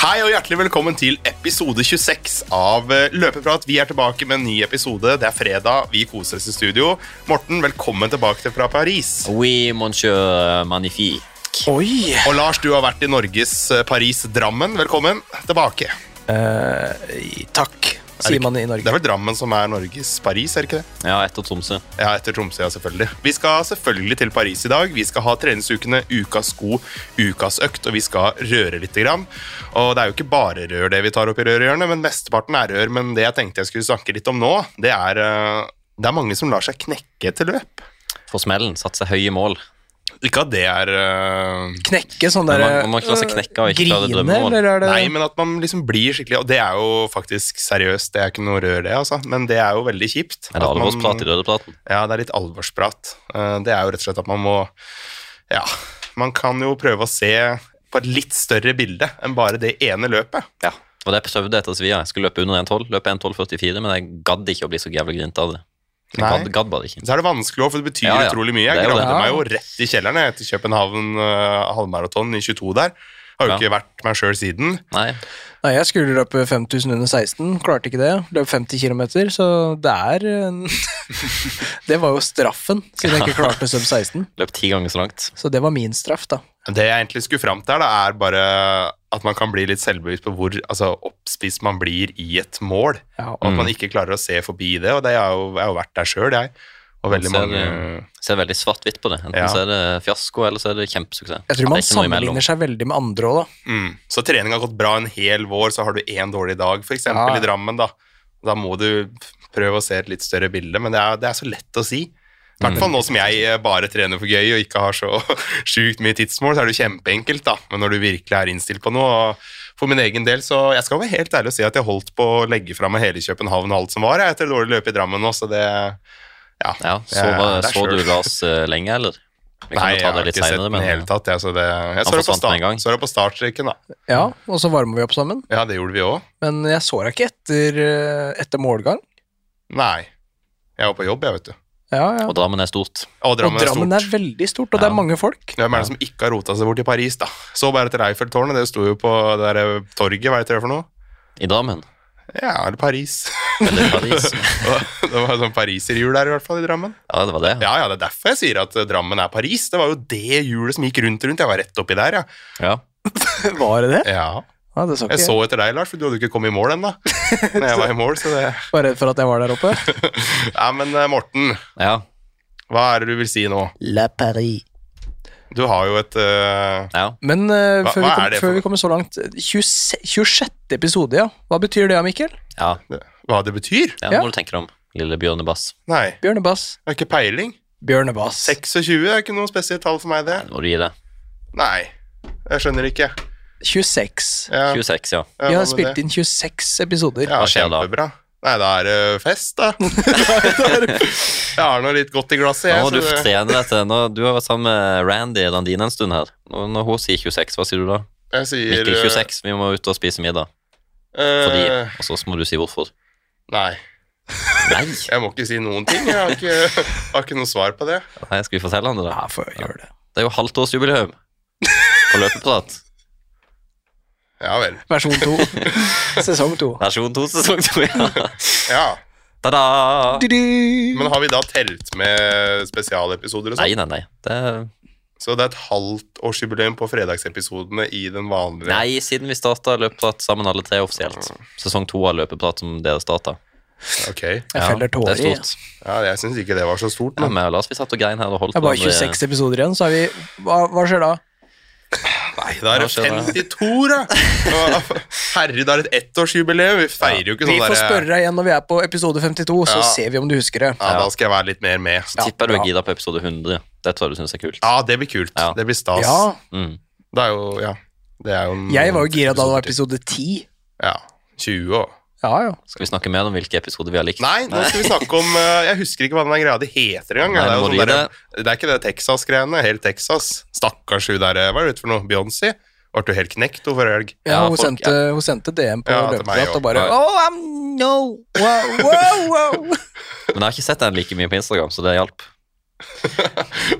Hei og hjertelig velkommen til episode 26 av Løpeprat. Vi tilbake med en ny episode. Det fredag, vi koser oss i studio. Morten, velkommen tilbake fra Paris. Oui, monsieur magnifique. Oi! Og Lars, du har vært i Norges Paris-Drammen. Velkommen tilbake. Takk, sier man i Norge. Det vel Drammen som Norges Paris, det ikke det? Ja, etter Tromsø. Ja, etter Tromsø, ja, selvfølgelig. Vi skal selvfølgelig til Paris i dag. Vi skal ha treningsukene, ukas sko, ukas økt, og vi skal røre litt grann. Og det jo ikke bare rør det vi tar opp i rørhjørnet, men mesteparten rør. Men det jeg tenkte jeg skulle snakke litt om nå, det er mange som lar seg knekke til løp. For smellen, satt seg høye mål. Ikke at det Knekke, sånn der Man må ikke la seg knekke og ikke klare grine, drømmemål. eller det... Nei, men at man liksom blir skikkelig. Og det jo faktisk seriøst, det ikke noe rør det, altså. Men det jo veldig kjipt. Er det alvorsprat i rødepraten? Ja, det litt alvorsprat. Det jo rett og slett at man må. Ja, man kan jo prøve å se på et litt større bilde enn bare det ene løpet. Ja, og det prøvde etter Svia. Jeg skulle løpe under 1,12, løpe 1,12,44, men jeg gadd ikke å bli så jævlig grint av det. Jeg gadd bare ikke. Så det vanskelig også, for det betyr utrolig mye. Jeg gravde meg jo rett i kjelleren etter København halvmaraton i 22 der. Har jo ikke vært meg selv siden. Nei, jeg skulle løpe 5000 under 16, klarte ikke det. Løp 50 kilometer, så det det var jo straffen, siden jeg ikke klarte sub 16. løp 10 ganger så langt. Så det var min straff, da. Det jeg egentlig skulle frem til her, bare at man kan bli litt selvbevisst på hvor oppspist man blir i et mål, og at man ikke klarer å se forbi det, og det jeg har jo vært der selv, jeg. Og veldig mange... ser veldig svart-hvitt på det. Enten så det fiasko, eller så det kjempesuksess. Jeg tror man sammenligner seg veldig med andre også, da. Så trening har gått bra en hel vår, så har du en dårlig dag, for eksempel i Drammen, da. Da må du prøve å se et litt større bilde, men det så lett å si. I hvert fall nå som jeg bare trener for gøy og ikke har så sykt mye tidsmål, så det jo kjempeenkelt da, men når du virkelig innstilt på noe, og for min egen del, så jeg skal være helt ærlig å si at jeg holdt på å legge fra meg hele København og alt som var, etter dårlig løp i Drammen nå, så det, så du Lars lenge, eller? Nei, jeg har ikke sett den i hele tatt, jeg så det på startstreken da. Ja, og så varmer vi opp sammen. Ja, det gjorde vi også. Men jeg så deg ikke etter målgang. Nei, jeg var på jobb, jeg vet du. Ja. Og Drammen stort. Og Drammen veldig stort, og det mange folk. Hvem det som ikke har rotet seg bort i Paris, da? Så bare til Eiffeltårnet, det sto jo på det der torget, hva heter det for noe? I Drammen? Ja, eller Paris. Eller Paris. Det var sånn pariserhjul der i hvert fall i Drammen. Ja, det var det. Ja, det derfor jeg sier at Drammen Paris. Det var jo det hjulet som gikk rundt. Jeg var rett oppi der, ja. Ja. Var det det? Ja. Det så jeg så etter deg, Lars, for du hadde ikke kommet i mål ennå. Når jeg var i mål, så det... Var redd for at jeg var der oppe? Ja, men Morten, hva det du vil si nå? La Paris. Du har jo et... Men før vi kommer så langt, 26. episode, ja. Hva betyr det, Mikkel? Ja. Hva det betyr? Ja, nå må du tenke deg om lille Bjørnebass. Nei. Bjørnebass. Jeg har ikke peiling. Bjørnebass. 26 ikke noe spesielt tall for meg, det. Nei, nå må du gi det. Nei, jeg skjønner ikke. 26. Ja. 26, ja. Vi har spilt inn 26 episoder. Ja, kjempebra. Nei, da det fest, da. Jeg har noe litt godt i glasset. Nå må du trene dette. Du har vært sammen med Randy Landine en stund her. Når hun sier 26, hva sier du da? Jeg sier... Mikkel 26, vi må ut og spise middag. Fordi, og så må du si hvorfor. Nei. Jeg må ikke si noen ting. Jeg har ikke noe svar på det. Nei, skal vi fortelle han det da? Ja, får jeg gjøre det. Det jo halvtårsjubileum på løpeprat. Ja vel. Versjon 2. Sesong 2. Versjon 2, sesong 2, ja. Ja. Ta-da! Men har vi da telt med spesialepisoder og sånt? Nei. Så det et halvtårsjubileum på fredagsepisodene i den vanlige... Nei, siden vi startet løpeprat sammen alle tre offisielt. Sesong 2 av løpeprat som dere startet. Ok. Jeg feller tårer i. Ja, jeg synes ikke det var så stort. Men Lars, vi satt og grein her og holdt på. Det er bare 26 episoder igjen, så vi... Hva skjer da? Nei, da det 52, da. Herre, da det et ettårsjubileum. Vi feirer jo ikke sånn der... Vi får spørre deg igjen når vi på episode 52, så ser vi om du husker det. Ja, da skal jeg være litt mer med. Så tipper du gira på episode 100. Det tror jeg du synes kult. Ja, det blir kult. Det blir stas. Ja. Det jo, det jo... Jeg var jo gira da det var episode 10. Ja, 20 år. Ja. Skal vi snakke mer om hvilke episoder vi har likt? Nei, nå skal vi snakke om... Jeg husker ikke hva den greia de heter engang. Det ikke det Texas-greiene, helt Texas. Stakkars hun der, hva det for noe? Beyoncé? Var du helt knekt over helg? Ja, hun sendte DM på løpeprat og bare no, wow. Men jeg har ikke sett den like mye på Instagram, så det hjalp.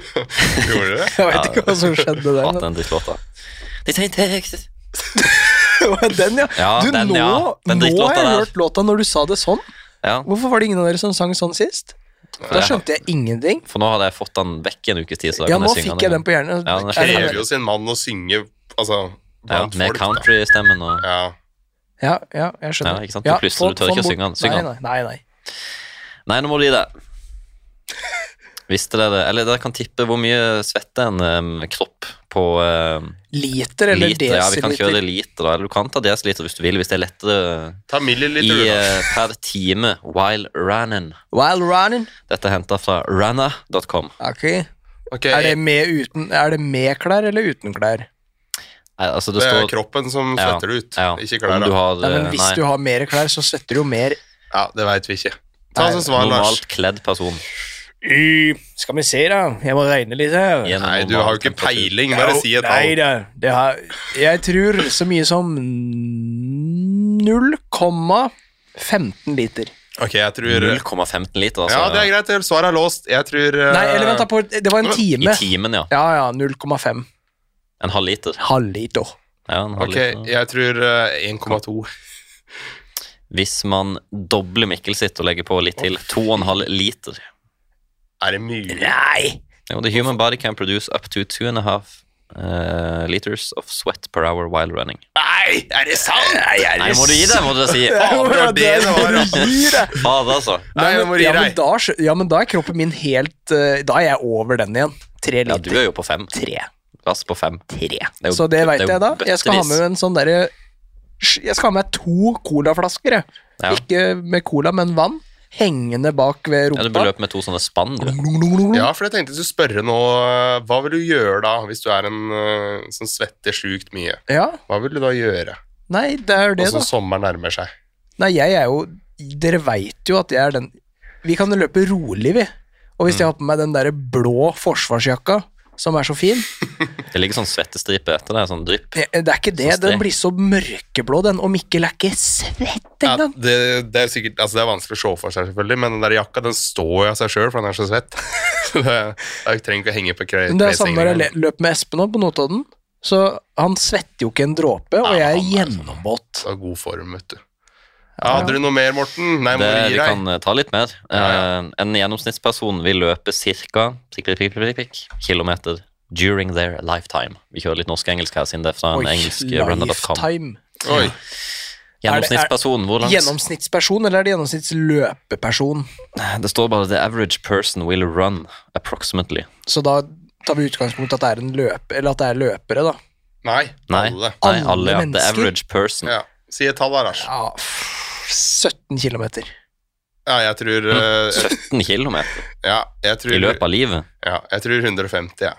Gjorde du det? Jeg vet ikke hva som skjedde der. Den drittlåta. This ain't Texas. Den, ja. Ja, Du, den, nå, ja. Den nå drittlåta har jeg der. hørt låta når du sa det sånn. Ja, Hvorfor var det ingen av dere som sang sånn sist? Da skjønte jeg ingenting. for nå hadde jeg fått den vekk en ukes tid, så da Ja, kan nå jeg synge fikk jeg den på hjernen. Ja, den er Det fin. krever jo sin mann å synge, altså, Ja, blant med folk, da. country-stemmen og Ja. Ja, jeg skjønner. Ja, ikke sant? Du plystrer, du tør ikke å synge den. Syng den. Nei. Nei, nå må du gi det. Visste dere det? Eller dere kan tippe hvor mye svetter en kropp på Liter eller liter. Ja, vi kan desiliter? kjøre liter, da. Eller du kan ta desiliter hvis du vil, hvis det er lettere Ta milliliter, i, du, da. per time while running. While running. Dette er hentet fra runner.com. Ok. Ok, Er det med klær eller uten klær? Nei, altså det det er står kroppen som svetter det ut, ja, ikke om klær du da. har Nei, men hvis nei, du har mer klær, så svetter du jo mer. Ja, det vet vi ikke. Ta Nei, så svar, Lars. normalt kledd person. Skal vi se da, jeg må regne litt her. Gjennom Nei, du normal har jo ikke temperatur. peiling, bare si et Nei tall. da, jeg tror så mye som 0,15 liter. Ok, jeg tror... 0,15 liter, altså. Ja, det er greit, svaret er låst. Jeg tror... Nei, eller vent da på, det var en I time. timen, ja. Ja, 0,5. En halv liter. Halvliter. Ja, en halv Ok, liter. jeg tror 1,2. Hvis man dobler Mikkel sitt og legger på litt til, 2,5 liter. Er det mye? Nei! Jo, the human body can produce up to 2,5 liters of sweat per hour while running. Nei, er det sant? Nei, må du gi deg, må du si. Faen, det var det det var, ja. Faen, altså. Nei, jeg må gi ja, men deg. da er kroppen min helt Da er jeg over den igjen. 3 Ja, du liter. er jo på 5. 3. Plass på 5. Så det vet jeg da. Jeg skal ha med en sånn derre Jeg skal ha med 2 colaflasker, jeg. Ja. Ikke med cola, men vann. Hengende bak ved Ja, du rumpa. bør løpe med 2 sånne spann, du. Ja, for jeg tenkte du spørre nå, hva vil du gjøre da, hvis du er en som svetter sjukt mye? Ja. Hva vil du da gjøre? Nei, det er det, Og så da. sommeren nærmer seg. Nei, jeg er jo Dere veit jo at jeg er den Vi kan jo løpe rolig, vi. Og hvis jeg har på meg den der blå forsvarsjakka, som er så fin Det ligger sånn svettestripe etter det, sånn drypp. Det er ikke det. Så strek. Den blir så mørkeblå, den. Og Mikkel er ikke svett Ja, engang. det er sikkert, altså det er vanskelig å se for seg selvfølgelig, men den der jakka, den står jo av seg selv, for den er så svett. Så jeg trenger ikke å henge på Men det er samme når jeg løp med Espen nå på Notodden. Så han svetter jo ikke en dråpe, og jeg er gjennomvåt. Så god form, vet du. Ja, hadde du noe mer, Morten? Nei, må Det, du gi vi deg. kan ta litt mer. En gjennomsnittsperson vil løpe cirka kilometer during their lifetime. Vi kjører litt norsk-engelsk her, siden det er fra en engelsk runner.com. lifetime. Oi, Gjennomsnittsperson, hvor langt? Gjennomsnittsperson, eller er det gjennomsnittsløpeperson? Det står bare the average person will run approximately. Så da tar vi utgangspunkt at det er en løper, eller at det er løpere, da. nei, Nei, alle. nei Alle alle, ja. The mennesker? average person. Ja, si et tall da, Lars. Ja, 17 kilometer. Ja, jeg tror, 17 kilometer ja, jeg tror, i løpet av livet. ja, jeg tror 150, ja.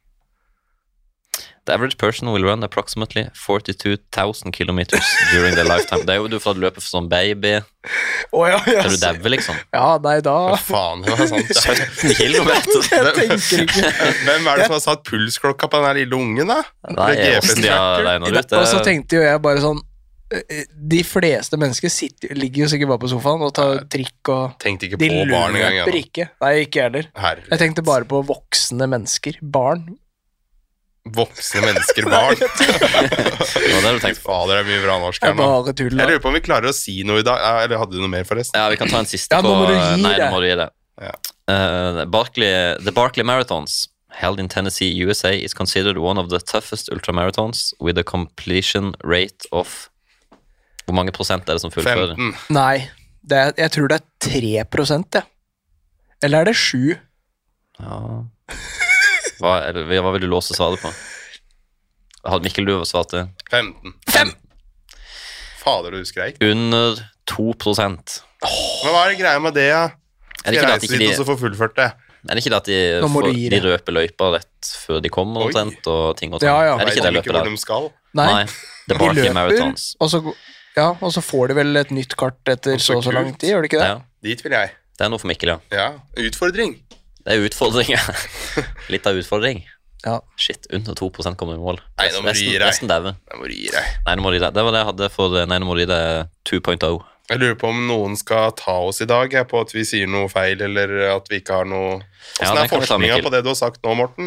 The average person will run approximately 42,000 kilometers during their lifetime. Det er jo du får løpe for sånn baby. Ja, Er du daue, liksom? Ja, nei, da Hva faen, det var sant. Ja. 17 kilometer? Jeg tenker ikke Hvem er det som har satt pulsklokka på den her lille ungen, da? Nei, Det er hvordan de har regnet ut Og så det. tenkte jo jeg bare sånn de fleste mennesker ligger jo sikkert bare på sofaen og tar trikk og Tenkte ikke de på barn engang. løper Ja. ikke. Nei, ikke jeg heller. Herre. Jeg tenkte bare på voksne mennesker. Barn. Voksne mennesker, barn. Det var det du tenkte på. Fader, det er mye bra norsk Det her er nå. bare tull. Jeg da. lurer på om vi klarer å si noe i dag. Ja, eller hadde du noe mer, forresten? Ja, vi kan ta en siste Ja, på nå må du gi Nei, det. nå må du gi det. Ja. The Barkley Marathons, held in Tennessee, USA, is considered one of the toughest ultramarathons with a completion rate of Hvor mange prosent er det som fullfører? 15. Nei, jeg tror det er 3%, jeg. Eller er det 7? Ja. Hva vil du låse svaret på? Hadde Mikkel du svart det? 15. 5! Fader, du skreik. Under 2%. Men hva er det greia med det, ja? Er det ikke det at ikke Reise dit de, og så få fullført det? er det ikke det at de, Nå må du gi de det. røper løypa rett før de kommer Oi. omtrent, og ting og sånn? Ja, ja. Er det ikke det Vet løpet hvor der? de skal. Nei, The de Barkley løper, Marathons. og så får de vel et nytt kart etter Så så lang kult. tid, gjør de ikke det? Ja, Dit vil jeg. det er noe for Mikkel, ja. Ja, utfordring. Det er utfordringer. Litt av utfordring. Ja. Shit, under 2% kommer i mål. Nei, nå må du gi deg. Nesten daue. Jeg må gi deg. Nei, nå må de det. Det var det jeg hadde for Nei, nå må de det 2.0. Jeg lurer på om noen skal ta oss i dag på at vi sier noe feil, eller at vi ikke har noe... Ja, Hvordan den er kan vi ta, forskninga Mikkel. på det du har sagt nå, Morten?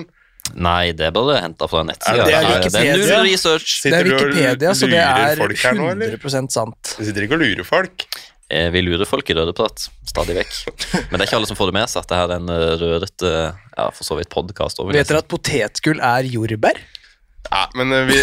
Nei, det bør du hente fra nettsida. Det er Det er Wikipedia. null research. Det er Sitter du og Wikipedia, så det lurer er folk her nå, eller? 100% sant. Du sitter ikke og lurer folk. Vi lurer folk i rødeprat, stadig vekk. Men det er ikke alle som får det med seg at det her er en rødete, ja, for så vidt podcast. Vet dere at potetgull er jordbær? Ja, men vi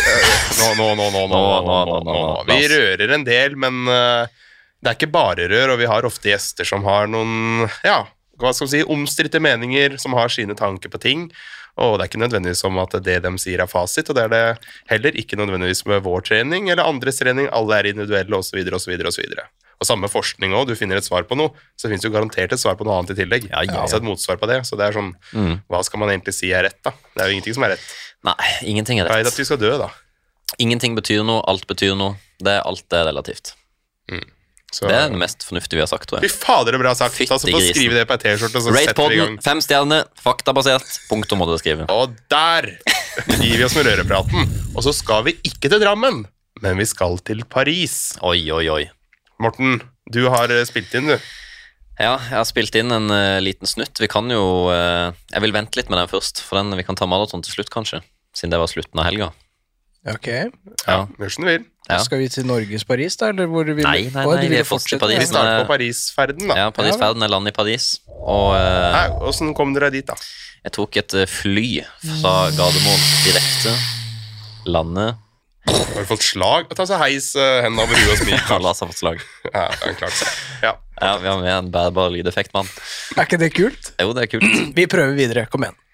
Vi rører en del, men det er ikke bare rør, og vi har ofte gjester som har noen, ja, hva skal vi si, omstridte meninger, som har sine tanker på ting, og det er ikke nødvendigvis som at det de sier er fasit, og det er det heller ikke nødvendigvis med vår trening, eller andres trening, alle er individuelle, og så videre, og så videre, og så videre. Og samme forskning også, du finner et svar på noe, så finnes jo garantert et svar på noe annet i tillegg. Ja. Altså et motsvar på det, så det er sånn, hva skal man egentlig si er rett da? Det er jo ingenting som er rett. Nei, ingenting er Jeg vet rett. at vi skal dø da. Ingenting betyr noe, alt betyr noe. Alt er relativt. Så, Det er det mest fornuftige vi har sagt, tror fy jeg. fader, det er bra sagt. Fytti Altså, få grisen. skrive det på et t-skjorte, og så Rate setter vi i gang. podden, 5 stjerner, faktabasert, punktum må dere skrive. Og der gir vi oss med rørepraten. Og så skal vi ikke til Drammen, men vi skal til Paris. Oi, oi, oi. Morten, du har spilt inn, du. Ja, jeg har spilt inn en liten snutt. Vi kan jo jeg vil vente litt med den først, for vi kan ta maraton til slutt, kanskje. Siden det var slutten av helga. Ok. Ja. Gjør som du vil. Ja. Skal vi til Norges Paris, da? Eller hvor vil Nei, Å, du vi vil er fortsatt i fortsette? Paris. Vi starter på Paris-ferden, da. Ja, Paris-ferden er landet i Paris. Og Hvordan kom dere dit, da? jeg tok et fly fra Gardermoen direkte. Landet. Har du fått slag? Ta så heis hendene over huet og smil. Alle har fått slag. Ja, det er klart. Ja. Ja, vi har med en bærbar lydeffekt, mann. Er ikke det kult? Jo, det er kult. Vi prøver videre. Kom igjen.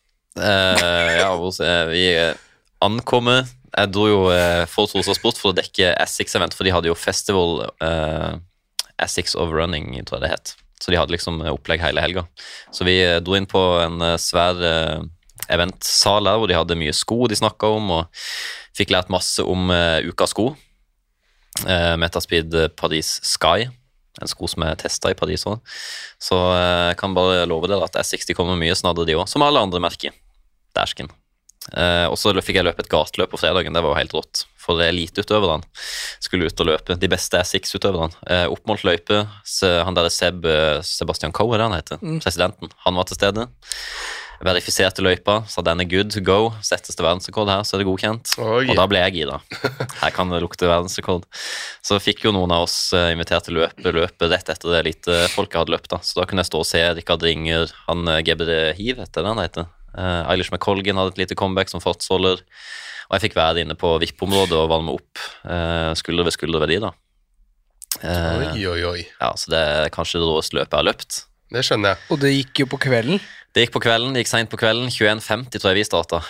Ja, vi ankommer. Jeg dro jo for Trosa Sport for å dekke Essex-event, for de hadde jo Festival Essex of Running, tror jeg det het. Så de hadde liksom opplegg hele helga. Så vi dro inn på en svær eventsal der, hvor de hadde mye sko de snakket om, og fikk lært masse om ukas sko. Metaspeed Paris Sky, en sko som er testet i Paris også. Så jeg kan bare love dere at Essex de kommer mye snadere de også, som alle andre merker. Dæsken. Og så fikk jeg løpe et gateløp på fredagen. Det var jo helt rått. For eliteutøverne skulle ut og løpe. De beste Essex-utøverne. Oppmålt løype. Han der Sebastian Coe, det han heter. Presidenten. Han var til stede. Verifiserte løypa, sa den er good to go. Settes til verdensrekord her, så er det godkjent. Oi. Og da ble jeg gira. Her kan det lukte verdensrekord. Så fikk jo noen av oss invitert til løpe rett etter det elitefolket hadde løpt. Da. Så da kunne jeg stå og se Rikard Ringer, han Gebre Hiv, heter det han heter. Eilish McColgan hadde et lite comeback som fartsholder, og jeg fikk være inne på VIP-området og varme opp skulder ved skulder ved de da. Oi. Ja, så det er kanskje det råeste løpet jeg har løpt. Det skjønner jeg. Og det gikk jo på kvelden. Det gikk på kvelden, det gikk sent på kvelden, 21.50 tror jeg vi startet.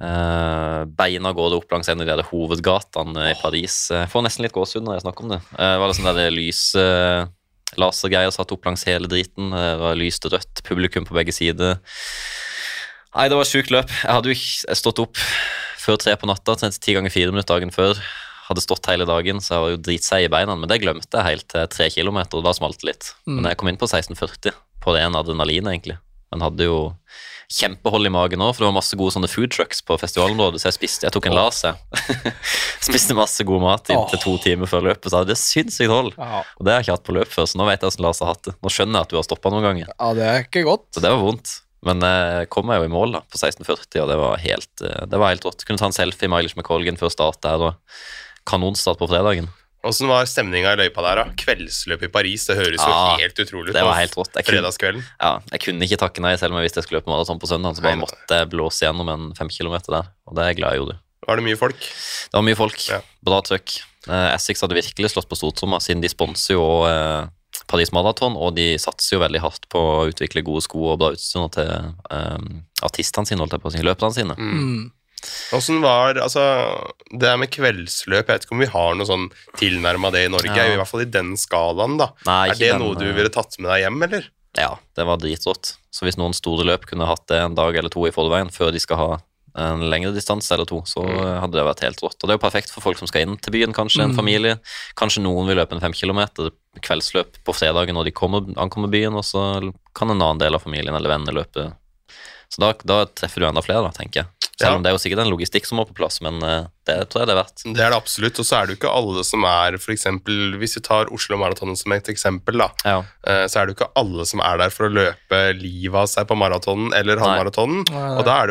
Beina går det opp langs en av de der hovedgatene i Paris. Jeg får nesten litt gåsehud når jeg snakker om det. Var det sånn der lys lasergreier satt opp langs hele driten, det var lyst rødt publikum på begge sider. Nei, det var et sykt løp. Jeg hadde jo stått opp før 3 på natta, 10 ganger 4 minutter dagen før. Hadde stått hele dagen, så jeg var jo dritseg i beina, men det glemte jeg helt til 3 kilometer, og da smalt det litt. Men jeg kom inn på 16,40 på det ene adrenalin, egentlig. Men hadde jo kjempehold i magen også, for det var masse gode sånne food trucks på festivalområdet, så jeg tok en las, jeg. Spiste masse god mat inntil 2 timer før løpet, så hadde det sinnssykt hold. Ja. Og det har jeg ikke hatt på løp før, så nå vet jeg hvordan Lars har hatt det. Nå skjønner jeg at du har stoppet noen ganger. Ja, det er ikke godt. Så det var vondt. Men jeg kom jo i mål da, på 16,40, og det var helt rått. Kunne ta en selfie med Eilish McColgan før start der, og kanonstart på fredagen. Hvordan var stemningen i løypa der da? Kveldsløp i Paris, det høres jo helt utrolig ut. Det var helt rått. Fredagskvelden. Ja, jeg kunne ikke takke nei, selv om jeg visste jeg skulle løpe maraton på søndag, så bare måtte jeg blåse gjennom en 5 kilometer der, og det er jeg glad jeg gjorde. Var det mye folk? Det var mye folk, bra trøkk. Essex hadde virkelig slått på stortromma, siden de sponser jo Paris Marathon, og de satser jo veldig hardt på å utvikle gode sko og bra utstyr til artistene sine, holdt jeg på å si, løperne sine. Hvordan var, altså, det der med kveldsløp, jeg vet ikke om vi har noe sånn tilnærmet det i Norge, i hvert fall i den skalaen da. Nei, er det noe du ville tatt med deg hjem, eller? Ja, det var dritrått. Så hvis noen store løp kunne hatt det en dag eller 2 i forveien, før de skal ha en lengre distanse eller 2, så hadde det vært helt rått. Og det er jo perfekt for folk som skal inn til byen, kanskje en familie. Kanskje noen vil løpe en 5 kilometer kveldsløp på fredagen når de ankommer byen, og så kan en annen del av familien eller venner løpe. Så da treffer du enda flere da, tenker jeg. Selv om det er jo sikkert en logistikk som må på plass, men det tror jeg det er verdt. Det er det absolutt, og så er det jo ikke alle som er, for eksempel, hvis vi tar Oslo Marathon som et eksempel da, så er det jo ikke alle som er der for å løpe livet av seg på maratonen eller halvmaratonen, og da er det jo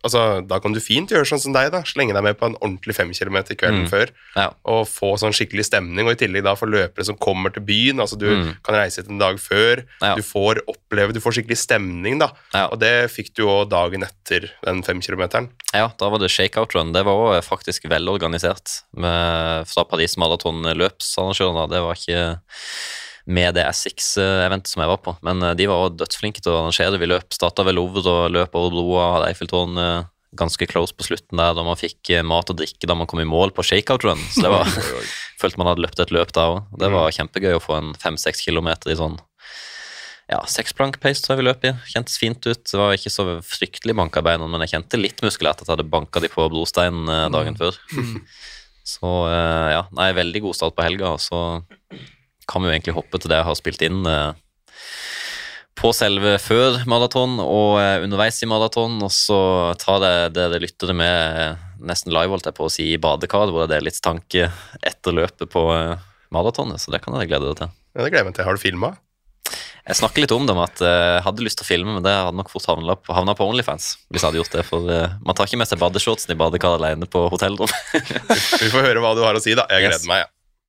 da kan du fint gjøre sånn som deg da, slenge deg med på en ordentlig 5 kilometer kvelden før, og få sånn skikkelig stemning, og i tillegg da for løpere som kommer til byen, altså du kan reise til en dag før, du får skikkelig stemning da, og det fikk du jo dagen etter den 5 kilometeren. Ja, da var det shakeout run, det var også faktisk velorganisert fra Paris Marathon løpsarrangørene, det var ikke med det Essex-eventet som jeg var på, men de var også dødsflinke til å arrangere. Vi startet ved Louvre og løp over broa, hadde Eiffeltårn ganske close på slutten der, da man fikk mat og drikke da man kom i mål på shakeout run, så det var, følte man hadde løpt et løp da også. Det var kjempegøy å få en 5-6 kilometer i sånn, 6-plank-pace tror jeg vi løp i, kjentes fint ut, det var ikke så fryktelig banka i beina, men jeg kjente litt muskulært at jeg hadde banket de på brosteinen dagen før. Så veldig god start på helga, og så kan vi jo egentlig hoppe til det jeg har spilt inn på selve før maraton og underveis i maraton, og så tar det lytter det med nesten live, holdt jeg på å si, i badekar, hvor det er litt tanke etter løpet på maratonet, så det kan jeg glede deg til. Ja, det gleder jeg meg til. Har du filmet? Jeg snakker litt om det, med at jeg hadde lyst til å filme, men det hadde nok fort havnet på OnlyFans, hvis jeg hadde gjort det, for man tar ikke med seg badeshortsen i badekar alene på hotellrom. Vi får høre hva du har å si da, jeg gleder meg,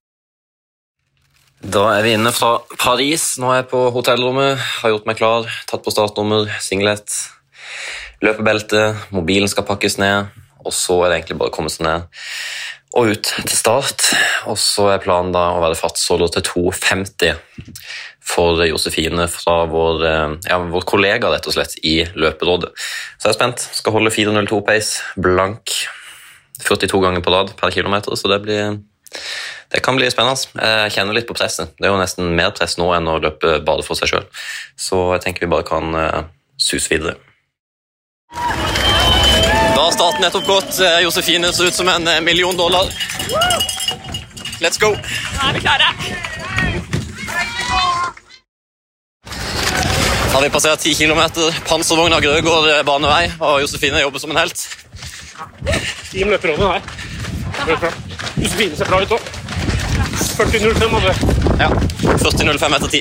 Da er vi inne fra Paris, nå er jeg på hotellrommet, har gjort meg klar, tatt på startnummer, singlet, løpebelte, mobilen skal pakkes ned, og så er det egentlig bare å komme seg ned og ut til start, og så er planen da å være fartsholder til 2.50 for Josefine fra vår kollega rett og slett i løperådet. Så jeg er spent, skal holde 4.02 pace, blank, 42 ganger på rad per kilometer, så det kan bli spennende. Jeg kjenner litt på presset. Det er jo nesten mer press nå enn å løpe bare for seg selv. Så jeg tenker vi bare kan sus videre. Da har starten nettopp gått. Josefine ser ut som $1 million. Let's go! Nå er vi klare. Da har vi passert 10 kilometer. Panservogna Grøgaard banevei, og Josefine jobber som en helt. Team løperådet her. Josefine ser bra ut også. 40.05 hadde det. Ja, 40.05 etter 10.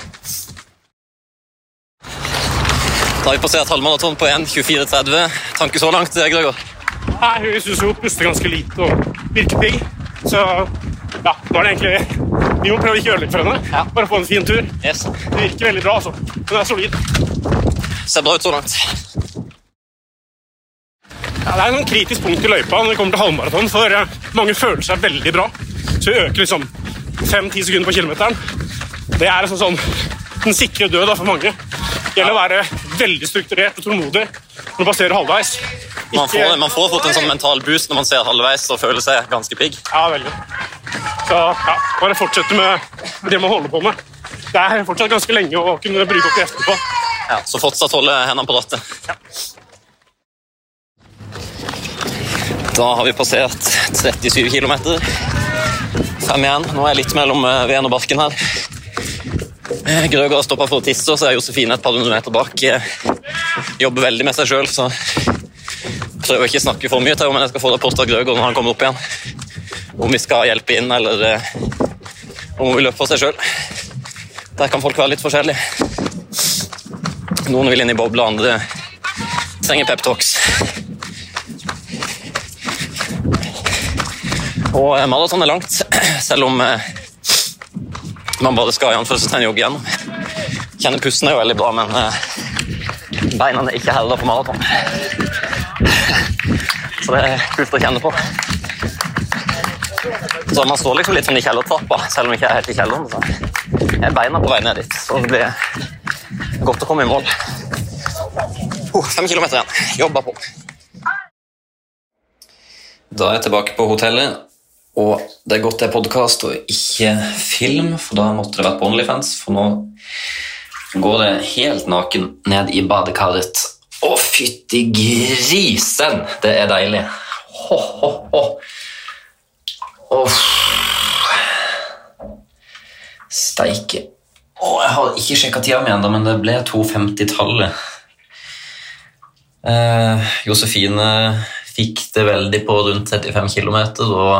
Da har vi passert halvmaraton på 1.24.30. Tanke så langt, Grøgaard? Nei, vi synes jo puster ganske lite og virker pigg. Så ja, nå er det egentlig... Vi må prøve å ikke ødelegge for henne. Ja. Bare få en fin tur. Yes. Det virker veldig bra, altså. Den er solid. Ser bra ut så langt. Ja, det er en kritisk punkt i løypa når vi kommer til halvmaraton, for mange føler seg veldig bra. Så vi øker liksom 5-10 sekunder på kilometeren. Det er sånn den sikre død for mange. Det gjelder å være veldig strukturert og tålmodig når du passerer halvveis. Man får fått en sånn mental boost når man ser halvveis og føler seg ganske pigg. Ja, veldig. Så ja, bare fortsette med det man holder på med. Det er fortsatt ganske lenge å kunne bruke opp krefter på. Ja, så fortsatt holde hendene på rattet. Ja. Da har vi passert 37 kilometer. 5 igjen. Nå er jeg litt mellom veden og barken her. Grøgaard stopper for å tisse, så er Josefine et par hundre meter bak. Jobber veldig med seg selv, så prøver ikke å snakke for mye til henne, men jeg skal få rapport av Grøgaard når han kommer opp igjen. Om vi skal hjelpe inn, eller om vi løper for seg selv. Der kan folk være litt forskjellige. Noen vil inn i bobla, andre trenger pep-talks. Og maraton er langt, selv om man bare skal i anførselstegn jogge igjennom. Kjenner pusten er jo veldig bra, men beina er ikke heller på maraton. Så det er kult å kjenne på. Så man står liksom litt sånn i kjellertrappa, selv om ikke jeg er helt i kjelleren. Så er beina på vei ned dit, så det blir godt å komme i mål. 5 kilometer igjen, jobber på. Da er jeg tilbake på hotellet. Og det er godt det er podcast og ikke film, for da måtte det vært på OnlyFans, for nå går det helt naken ned i badekaret. Å, fytti grisen! Det er deilig. Ho, ho, ho. Steike. Jeg har ikke sjekket tida mi enda, men det ble 2.50-tallet. Josefine fikk det veldig på rundt 35 kilometer, og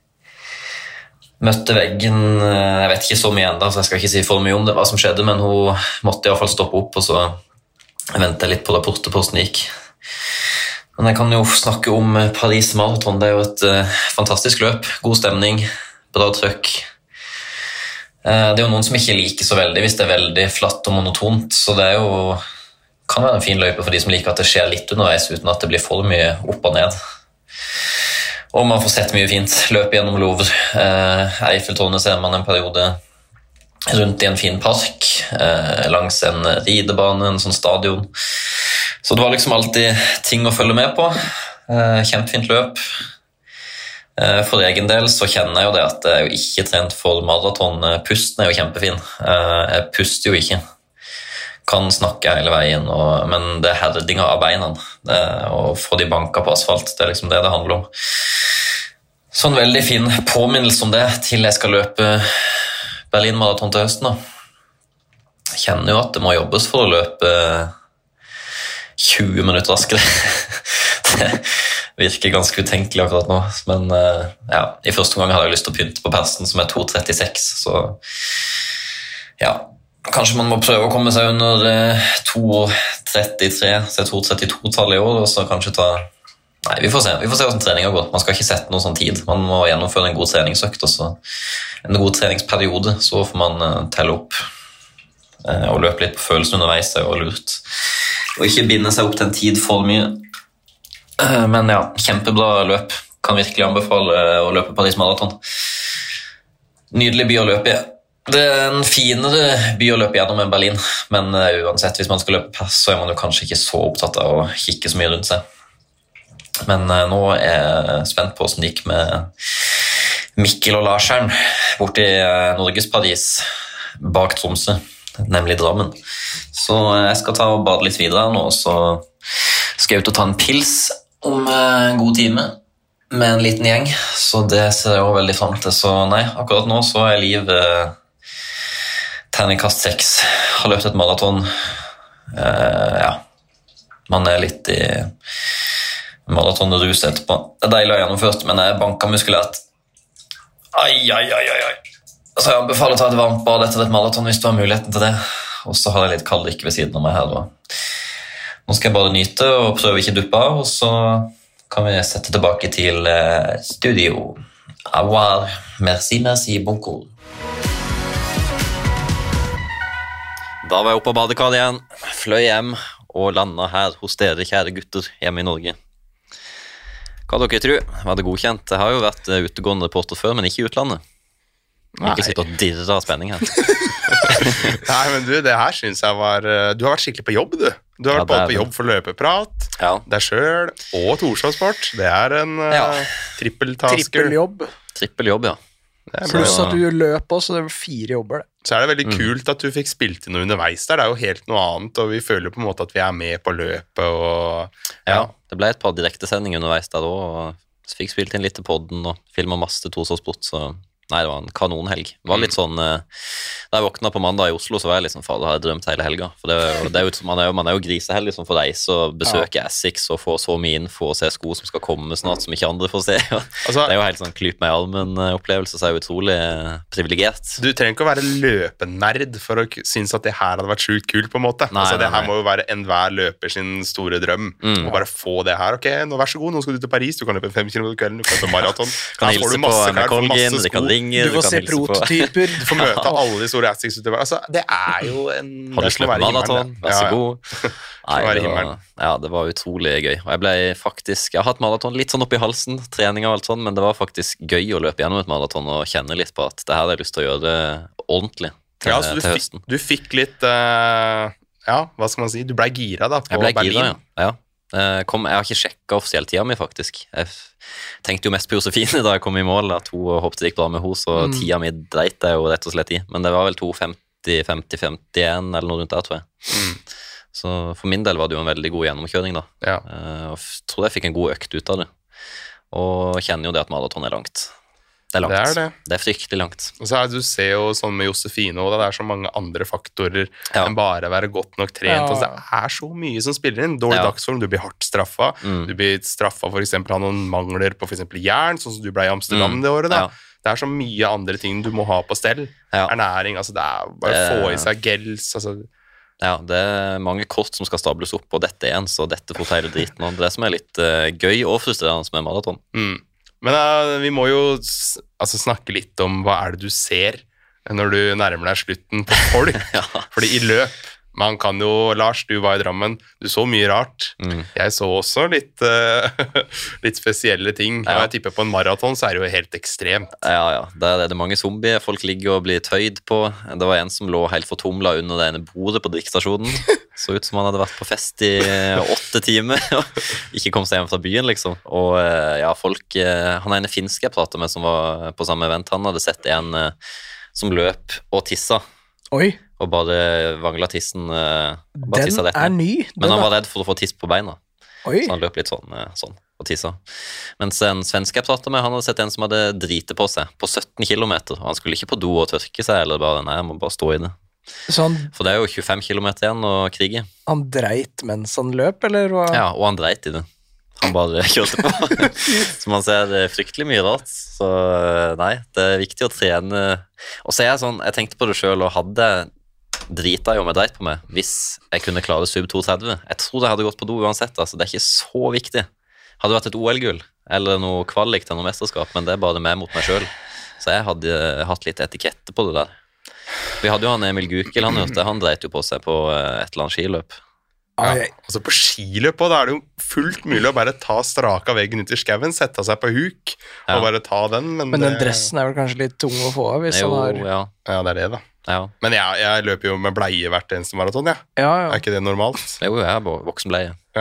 møtte veggen, jeg vet ikke så mye enda, så jeg skal ikke si for mye om det, hva som skjedde, men hun måtte i hvert fall stoppe opp, og så ventet jeg litt på rapporteposten gikk. Men jeg kan jo snakke om Paris Marathon. Det er jo et fantastisk løp. God stemning, bra trøkk. Det er jo noen som ikke liker så veldig hvis det er veldig flatt og monotont, så det er jo, kan være en fin løype for de som liker at det skjer litt underveis uten at det blir for mye opp og ned. Og man får sett mye fint. Løp gjennom Louvre. Eiffeltårnet ser man en periode rundt i en fin park, langs en ridebane, en sånn stadion. Så det var liksom alltid ting å følge med på. Kjempefint løp. For egen del så kjenner jeg jo det at jeg er jo ikke trent for maraton. Pusten er jo kjempefin. Jeg puster jo ikke. Kan snakke hele veien, men det er herdinga av beina. Og få de banka på asfalt, det er liksom det handler om. Så en veldig fin påminnelse om det til jeg skal løpe Berlin Marathon til høsten. Jeg kjenner jo at det må jobbes for å løpe 20 minutter raskere. Det virker ganske utenkelig akkurat nå, men ja, i første gang hadde jeg lyst til å pynte på persen som er 2.36, så ja, kanskje man må prøve å komme seg under 2.33, så 2.32-tallet i år, og så kanskje nei, vi får se hvordan treningen går. Man skal ikke sette noen sånn tid, man må gjennomføre en god treningsøkt, og så en god treningsperiode, så får man telle opp og løpe litt på følelsen underveis, det er jo lurt. Og ikke binde seg opp til en tid for mye. Men ja, kjempebra løp. Kan virkelig anbefale å løpe Paris Marathon. Nydelig by å løpe i. Det er en finere by å løpe gjennom enn Berlin, men uansett, hvis man skal løpe pass, så er man jo kanskje ikke så opptatt av å kikke så mye rundt seg. Men nå er jeg spent på hvordan det gikk med Mikkel og Larsen borte i Norges Paris bak Tromsø, nemlig Drammen. Så jeg skal ta og bade litt videre nå, så skal jeg ut og ta en pils om en god time med en liten gjeng, så det ser jeg også veldig frem til. Så nei, akkurat nå så er Liv terningkast 6, har løpt et maraton. Ja, man er litt i maratonrus etterpå. Det er deilig å ha gjennomført, men jeg banker muskulært. Ai. Så jeg anbefaler å ta et varmt bad etter et maraton hvis du har muligheten til det. Og så har jeg litt kald drikke ved siden av meg her da. Nå skal jeg bare nyte og prøve ikke duppe av, og så kan vi sette tilbake til studio. Au revoir. Merci beaucoup. Da var jeg oppe av badekar igjen, fløy hjem og landet her hos dere, kjære gutter, hjemme i Norge. Hva dere tror? Var det godkjent? Jeg har jo vært utegående reporter før, men ikke i utlandet. Ikke sitte og dirre av spenning her. Nei, men du, det her synes jeg var... Du har vært skikkelig på jobb, du. Du har vært både på jobb for løpeprat, deg selv, og Torsdagsport. Det er en trippeltasker. Trippeljobb, ja. Pluss at du løp også, det var 4 jobber. Så er det veldig kult at du fikk spilt inn noe underveis der. Det er jo helt noe annet, og vi føler på en måte at vi er med på løpet. Og, ja, det ble et par direktesendinger underveis der også, og så fikk spilt inn litt til podden og filmet masse til Torsdagsport, så... Nei, det var en kanonhelg. Det var litt sånn, da jeg våkna på mandag i Oslo, så var jeg liksom, fader, jeg drømt hele helga. For det er jo, man er jo griseheldig som får reise og besøke Essex og få så mye info og se sko som skal komme snart, som ikke andre får se. Altså, det er jo helt sånn klyp meg i armen-opplevelse, så er jo utrolig privilegert. Du trenger ikke å være løpenerd for å synes at det her hadde vært sjukt kult på en måte. Nei, altså, det her må jo være enhver løper sin store drøm. Og bare få det her. Ok, nå vær så god, nå skal du til Paris, du kan løpe 5 km kvelden, du kan løpe maraton. Kan hilse på McColgan, de kan ringe. Du får se prototyper. Du får møte alle de store Essex-utøvere. Altså, det er jo en... Har du sløpt maraton? Vær så god. Nei, det var utrolig gøy. Og jeg har hatt maraton litt sånn opp i halsen, trening og alt sånn, men det var faktisk gøy å løpe gjennom et maraton og kjenne litt på at det her har jeg lyst til å gjøre ordentlig til høsten. Du fikk litt, ja, hva skal man si, du ble gira da på Berlin. Jeg ble gira, ja. Jeg har ikke sjekket offisielt tida mi faktisk. Jeg tenkte jo mest på Josefine da jeg kom i mål, at hun håpte det gikk bra med henne, så tida mi dreit jeg jo rett og slett i. Men det var vel 2.50-51 eller noe rundt der, tror jeg. Så for min del var det jo en veldig god gjennomkjøring da. Ja. Og tror jeg fikk en god økt ut av det. Og kjenner jo det at maraton er langt. Det er langt. Det er fryktelig langt. Og så du ser jo sånn med Josefine, og det er så mange andre faktorer enn bare være godt nok trent. Altså, det er så mye som spiller inn. Dårlig dagsform, du blir hardt straffa. Du blir straffa for eksempel av noen mangler på for eksempel jern, sånn som du ble i Amsterdam det året da. Det er så mye andre ting du må ha på stell. Ernæring, altså det er bare få i seg gels, altså Ja, det er mange kort som skal stables opp, og dette er en, så dette får hele driten. Og det som er litt gøy og frustrerende med maraton. Men vi må jo snakke litt om hva er det du ser når du nærmer deg slutten på folk. Ja. Fordi i løp, man kan jo, Lars, du var i Drammen, du så mye rart. Jeg så også litt spesielle ting. Og jeg tipper på en maraton så er det jo helt ekstremt. Ja. Der er det mange zombier, folk ligger og blir tøyd på. Det var en som lå helt fortumlet under det ene bordet på drikkestasjonen. Så ut som han hadde vært på fest i 8 timer, og ikke kom seg hjem fra byen, liksom. Og ja, folk, han ene finske jeg pratet med som var på samme event, han hadde sett en som løp og tissa. Oi. Og bare vangla tissen. Den er ny. Men han var redd for å få tiss på beina. Oi. Så han løp litt sånn og tissa. Mens en svensk jeg pratet med, han hadde sett en som hadde drite på seg på 17 kilometer. Og han skulle ikke på do og tørke seg, eller bare, nei, han må bare stå i det. For det er jo 25 kilometer igjen å krige. Han dreit mens han løp, eller hva? Ja, og han dreit i det. Han bare kjørte på. Så man ser det fryktelig mye rart. Så nei, det er viktig å trene. Og så er jeg sånn, jeg tenkte på det selv, og hadde drita jo med dreit på meg hvis jeg kunne klare sub 230. Jeg tror det hadde gått på do uansett, altså det er ikke så viktig. Hadde vært et OL-gull, eller noe kvalik til noe mesterskap, men det er bare meg mot meg selv. Så jeg hadde hatt litt etikette på det der. Vi hadde jo han Emil Gukild, han dreit jo på seg på et eller annet skiløp. Ja, altså på skiløp da er det jo fullt mulig å bare ta straka veggen ut i skauen, sette seg på huk og bare ta den. Men den dressen er vel kanskje litt tung å få av hvis han har... Ja, det er det da. Ja. Men jeg løper jo med bleie hvert eneste maraton, ja. Er ikke det normalt? Jo, jeg er voksenbleie. Ja.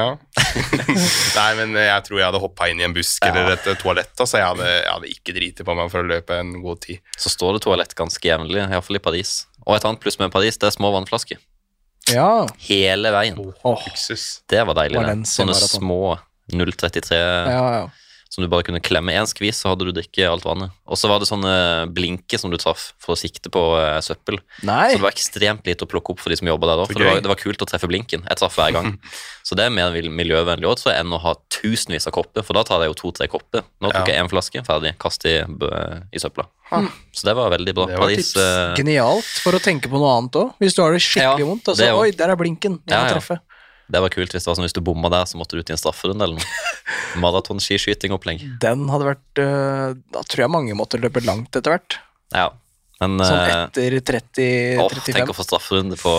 Nei, men jeg tror jeg hadde hoppet inn i en busk eller et toalett, så jeg hadde ikke dritet på meg for å løpe en god tid. Så står det toalett ganske jevnlig, i hvert fall i Paris. Og et annet pluss med Paris, det er små vannflasker. Ja. Hele veien. Luksus. Det var deilig, det. Sånne små 0,33 som du bare kunne klemme en skvis, så hadde du drikke alt vannet. Og så var det sånne blinker som du traff for å sikte på søppel. Nei. Så det var ekstremt lite å plukke opp for de som jobbet der da, for det var kult å treffe blinken. Jeg traff hver gang. Så det er mer miljøvennlig også enn å ha tusenvis av kopper, for da tar det jo 2-3 kopper. Nå tok jeg en flaske, ferdig, kast i søpla. Så det var veldig bra. Paris, genialt for å tenke på noe annet også. Hvis du har det skikkelig vondt, altså, oi, der er blinken, jeg må treffe. Det var kult hvis det var sånn, hvis du bomma der, så måtte du ut i en strafferunde eller noe. Maraton-skiskyting-opplegg. Den hadde vært, da tror jeg mange måtte løpe langt etter hvert. Ja. Men, sånn etter 30-35. Tenk å få strafferunde på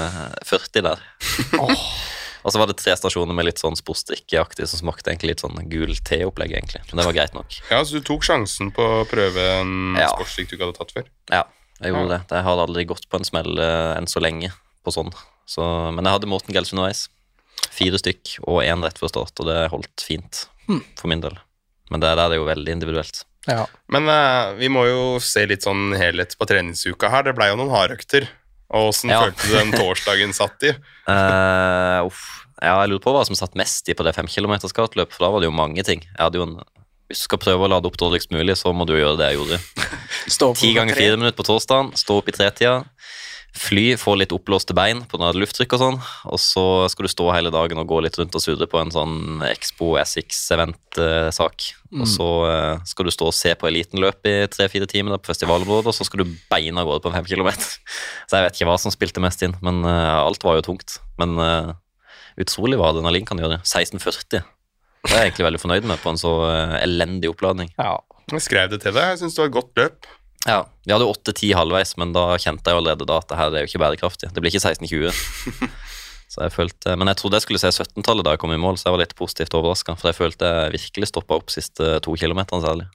40 der. Og så var det 3 stasjoner med litt sånn sportsdrikkeaktig som smakte egentlig litt sånn gul te-opplegg egentlig. Men det var greit nok. Ja, så du tok sjansen på å prøve en sportsdrikk du ikke hadde tatt før? Ja, jeg gjorde det. Jeg har aldri gått på en smell enn så lenge på sånn. Men jeg hadde Morten Gels underveis. 4 stykk og 1 rett før start, og det holdt fint for min del. Men det der er jo veldig individuelt. Ja. Men vi må jo se litt sånn helhet på treningsuka her. Det ble jo noen hardøkter. Og hvordan følte du den torsdagen satt i? Jeg lurer på hva som satt mest i på det 5 kilometer skatløp, for da var det jo mange ting. Jeg hadde jo hvis du skal prøve å lade opp dårligst mulig, så må du gjøre det jeg gjorde. 10 ganger 4 minutter på torsdagen, stå opp i 3-tida. Fly, få litt oppblåste bein på noe lufttrykk og sånn, og så skal du stå hele dagen og gå litt rundt og surre på en sånn Expo SX-event-sak. Og så skal du stå og se på elitenløp i 3-4 timer på festivalområdet, og så skal du beina gå på 5 kilometer. Så jeg vet ikke hva som spilte mest inn, men alt var jo tungt. Men utrolig hva adrenalin kan gjøre. 16,40. Det er jeg egentlig veldig fornøyd med på en så elendig oppladning. Ja. Jeg skrev det til deg, jeg synes det var et godt løp. Ja, vi hadde 8-10 halvveis, men da kjente jeg jo allerede da at det her er jo ikke bærekraftig. Det blir ikke 16-20. Så jeg følte, men jeg trodde jeg skulle se 17-tallet da jeg kom i mål, så jeg var litt positivt overrasket, for jeg følte jeg virkelig stoppet opp siste 2 kilometerne særlig.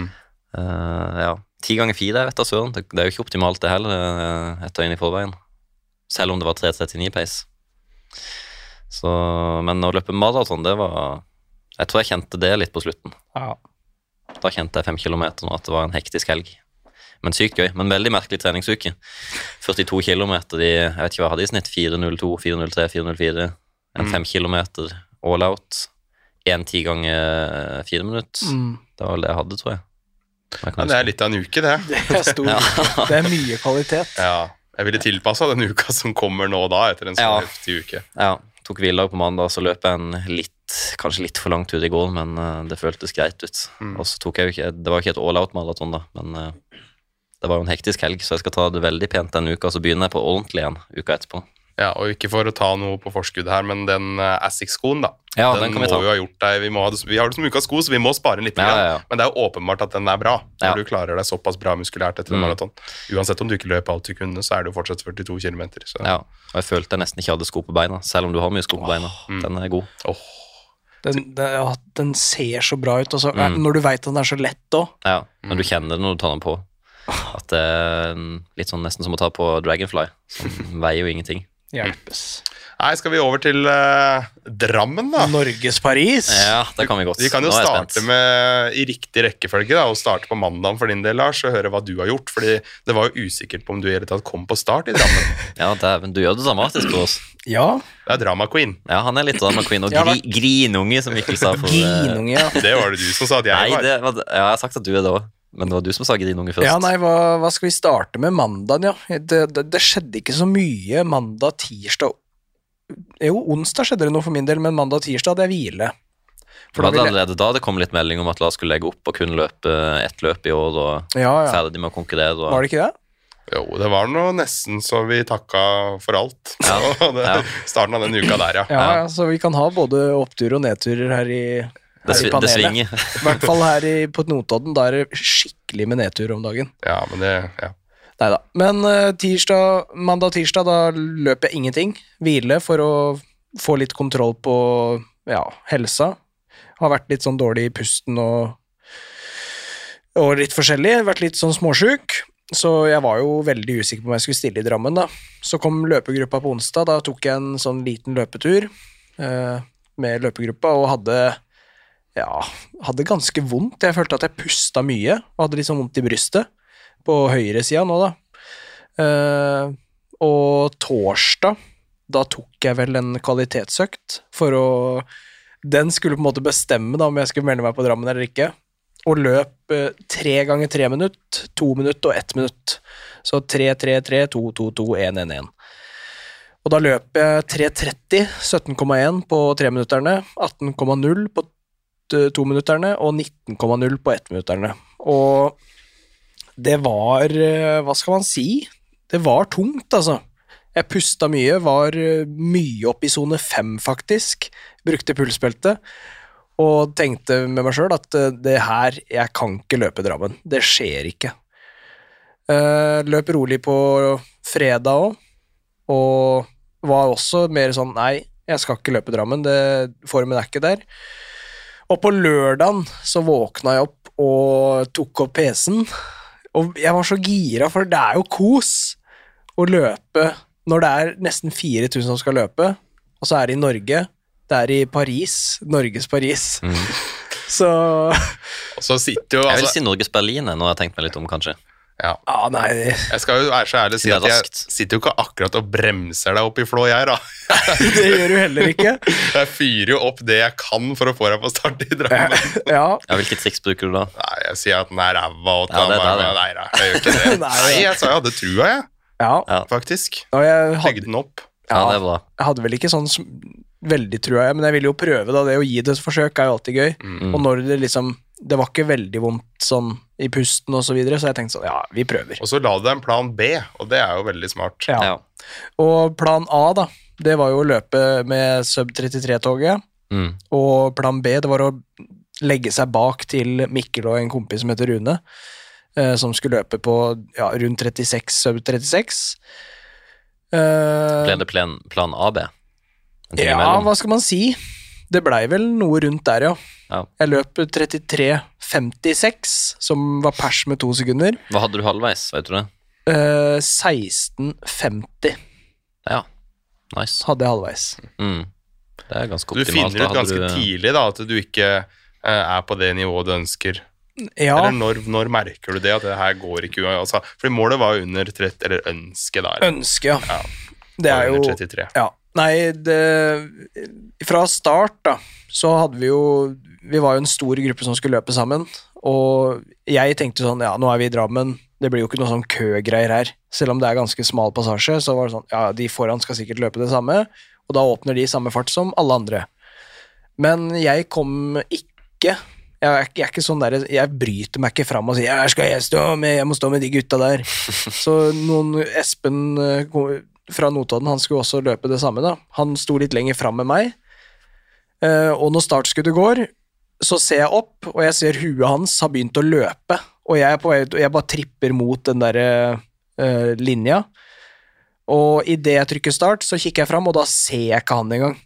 10 ganger 4, jeg vet da søren, det er jo ikke optimalt det heller, et døgn i forveien. Selv om det var 3:39 pace. Så, men å løpe maraton, det var, jeg tror jeg kjente det litt på slutten. Ja. Da kjente jeg 5 kilometer nå, at det var en hektisk helg. Men sykt gøy, men veldig merkelig treningsuke. 42 kilometer i, jeg vet ikke hva jeg hadde i snitt, 4.02, 4.03, 4.04, en 5 kilometer all out, 10 ganger 4 minutter. Det var vel det jeg hadde, tror jeg. Ja, det er litt av en uke, det. Det er stor uke. Det er mye kvalitet. Ja, jeg ville tilpasset den uka som kommer nå da, etter en sånn heftig uke. Ja, tok hviledag på mandag, så løp jeg en kanskje litt for lang tur i går, men det føltes greit ut. Og så tok jeg jo ikke, det var ikke et all out maraton da, men det var jo en hektisk helg, så jeg skal ta det veldig pent denne uka, så begynner jeg på ordentlig igjen uka etterpå. Ja, og ikke for å ta noe på forskudd her, men den Asics-skoen da, Ja, den kan vi ta. må jo ha gjort deg, vi har det som ukas sko, så vi må spare litt, Ja. men det er jo åpenbart at den er bra, når Ja. du klarer deg såpass bra muskulært etter en maraton. Uansett om du ikke løper alt du kunne, så er det jo fortsatt 42 kilometer. Så. Ja, og jeg følte jeg nesten ikke hadde sko på beina, selv om du har mye sko på beina. Den er god. Den ser så bra ut, og så, når du vet at den er så lett også. Ja, men du kjenner det når du tar den på. At det er litt sånn nesten som å ta på Dragonfly, som veier jo ingenting. Hjelpes. Nei, skal vi over til Drammen da? Norges Paris. Ja, det kan vi godt. Vi kan jo Nå er jeg starte spent. med i riktig rekkefølge da, og starte på mandagen for din del, Lars, og høre hva du har gjort, fordi det var jo usikkert på om du i hele tatt kom på start i Drammen. Ja, men du gjør det dramatisk for oss. Ja, Det er Drama Queen. Ja, han er litt drama queen, og Ja, hva- grinunge, som Mikkel sa. Ginunge, ja. Det var det du som sa at jeg Nei, var. ja, jeg har sagt at du er det også, men det var du som sa grinunge først. Ja, nei, hva skal vi starte med mandagen, ja? Det skjedde ikke så mye mandag, tirsdag. Jo, onsdag skjedde det noe for min del, men mandag og tirsdag hadde jeg hvile. For Var da det ville allerede da det kom litt melding om at Lars skulle legge opp og kunne løpe ett løp i år, og ja. ferdig med å konkurrere? Og... Var det ikke det? Jo, det var noe nesten så vi takka for alt. Ja, Så det, ja. starten av den uka der, ja. Ja, så vi kan ha både opptur og nedturer her i Det panelet. svinger. I hvert fall her på Notodden, da er det skikkelig med nedtur om dagen. Ja, men det, ja. Neida. Men mandag og tirsdag, da løper jeg ingenting. Hvile for å få litt kontroll på helsa. Har vært litt sånn dårlig i pusten og litt forskjellig. Vært litt sånn småsjuk. Så jeg var jo veldig usikker på om jeg skulle stille i Drammen da. Så kom løpegruppa på onsdag, da tok jeg en sånn liten løpetur med løpegruppa, og hadde ganske vondt. Jeg følte at jeg pusta mye, og hadde litt sånn vondt i brystet, på høyre sida nå da. Og torsdag, da tok jeg vel en kvalitetsøkt, den skulle på en måte bestemme da, om jeg skulle melde meg på Drammen eller ikke, og løp 3 ganger 3 minutt, 2 minutt og 1 minutt. Så 3-3-3, 2-2-2, 1-1-1. Og da løp jeg 3.30, 17,1 på 3-minutterne, 18,0 på 2-minutterne og 19,0 på 1-minutterne. Og det var, hva skal man si? Det var tungt, altså. Jeg pusta mye, var mye opp i zone 5 faktisk, brukte pulsbelte, og tenkte med meg selv at det her, jeg kan ikke løpe Drammen. Det skjer ikke. Løp rolig på fredag også, og var også mer sånn, nei, jeg skal ikke løpe Drammen, formen er ikke der. Og på lørdagen så våkna jeg opp og tok opp PC-en, og jeg var så gira, for det er jo kos å løpe når det er nesten 4000 som skal løpe, og så er det i Norge, det er i Paris, Norges Paris. Så... Og så sitter jo, Jeg vil altså, si Norges Berlin, nå har jeg tenkt meg litt om, kanskje. ja. nei, Jeg skal jo være så ærlig å si Det er at jeg raskt. sitter jo ikke akkurat og bremser deg opp i flå, jeg da. det gjør du heller ikke. Jeg fyrer jo opp det jeg kan for å få deg på start i Drammen. Ja, Ja, hvilke triks bruker du da? Nei, jeg sier at den er ræva og Ja, det er det. Nei, jeg gjør ikke det. Nei, Nei, jeg sa jeg hadde trua, jeg, ja. faktisk. Og jeg Legge den opp. Ja, det er bra. jeg hadde vel ikke sånn veldig trua, men jeg ville jo prøve da, det å gi det et forsøk er jo alltid gøy, og når det liksom, det var ikke veldig vondt sånn i pusten og så videre, så jeg tenkte sånn, ja, vi prøver. Og så la du deg en plan B, og det er jo veldig smart. Ja. Ja. Og plan A da, det var jo å løpe med sub 33-toget, og plan B, det var å legge seg bak til Mikkel og en kompis som heter Rune, som skulle løpe på rundt 36, sub 36. Ble det plan AB? En ting Ja, imellom? hva skal man si? Det blei vel noe rundt der, ja. Ja. Jeg løp 33,56, som var pers med 2 sekunder. Hva hadde du halvveis, vet du det? 16,50 Ja, nice. hadde jeg halvveis. Det er ganske Du optimalt. finner Da ut hadde ganske du- tidlig da, at du ikke er på det nivået du ønsker. Ja, Eller når merker du det, at det her går ikke altså, fordi målet var under 30, eller ønske da. eller? ønske, ja. Ja, Det er jo... under 33. Ja. Nei, fra start da, så hadde vi var jo en stor gruppe som skulle løpe sammen, og jeg tenkte sånn, ja, nå er vi i Drammen, det blir jo ikke noe sånn køgreier her, selv om det er ganske smal passasje, så var det sånn, ja, de foran skal sikkert løpe det samme, og da åpner de samme fart som alle andre. Men jeg kom ikke, jeg er ikke sånn der, jeg bryter meg ikke fram og sier, jeg må stå med de gutta der. Så Espen fra Notodden, han skulle også løpe det samme da. Han sto litt lenger frem med meg, og når startskuddet går, så ser jeg opp, og jeg ser huet hans har begynt å løpe, og jeg er på vei ut, og jeg bare tripper mot den der linja, og i det jeg trykker start, så kikker jeg frem, og da ser jeg ikke han engang.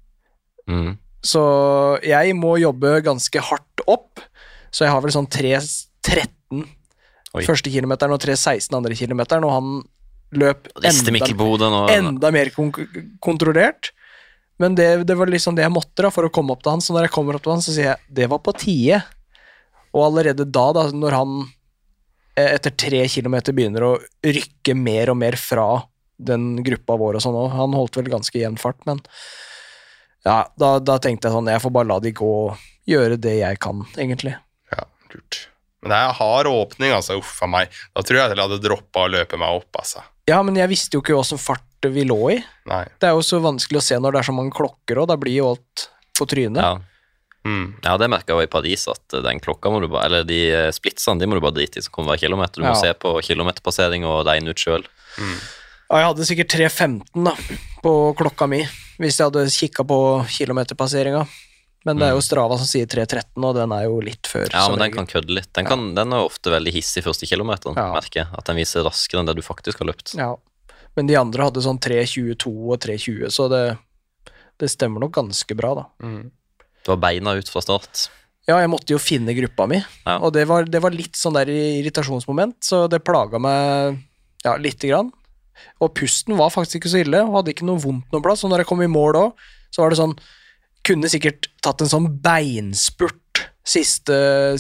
Så jeg må jobbe ganske hardt opp, så jeg har vel sånn 3.13 første kilometeren og 3.16 andre kilometeren, og han løp enda mer kontrollert, men det var liksom det jeg måtte da, for å komme opp til han, så når jeg kommer opp til han, så sier jeg, det var på tide, og allerede da, når han etter 3 kilometer begynner å rykke mer og mer fra den gruppa vår og sånn, og han holdt vel ganske jevn fart, men ja, da tenkte jeg sånn, jeg får bare la de gå og gjøre det jeg kan, egentlig. Ja, lurt. Men det er hard åpning, altså, uffa meg. Da tror jeg hadde droppet å løpe meg opp, altså. Ja, men jeg visste jo ikke hvordan fart vi lå i. Nei. Det er jo så vanskelig å se når det er så mange klokker, og da blir jo alt på trynet. Ja. Ja, det merket jeg jo i Paris, at den klokka må du bare, eller de splitsene, de må du bare drite i som kommer hver kilometer. Du må se på kilometerpassering og regne ut selv. Ja, jeg hadde sikkert 3.15 da, på klokka mi, hvis jeg hadde kikket på kilometerpasseringa. Men det er jo Strava som sier 3.13, og den er jo litt før. Ja, men den kan kødde litt. Den er ofte veldig hissig første kilometeren, merker jeg. At den viser raskere enn det du faktisk har løpt. Ja, men de andre hadde sånn 3.22 og 3.20, så det stemmer nok ganske bra da. Du var beina ut fra start. Ja, jeg måtte jo finne gruppa mi, og det var litt sånn der irritasjonsmoment, så det plaget meg litt grann. Og pusten var faktisk ikke så ille, og hadde ikke noe vondt noen plass, og når jeg kom i mål også, så var det sånn, kunne sikkert tatt en sånn beinspurt siste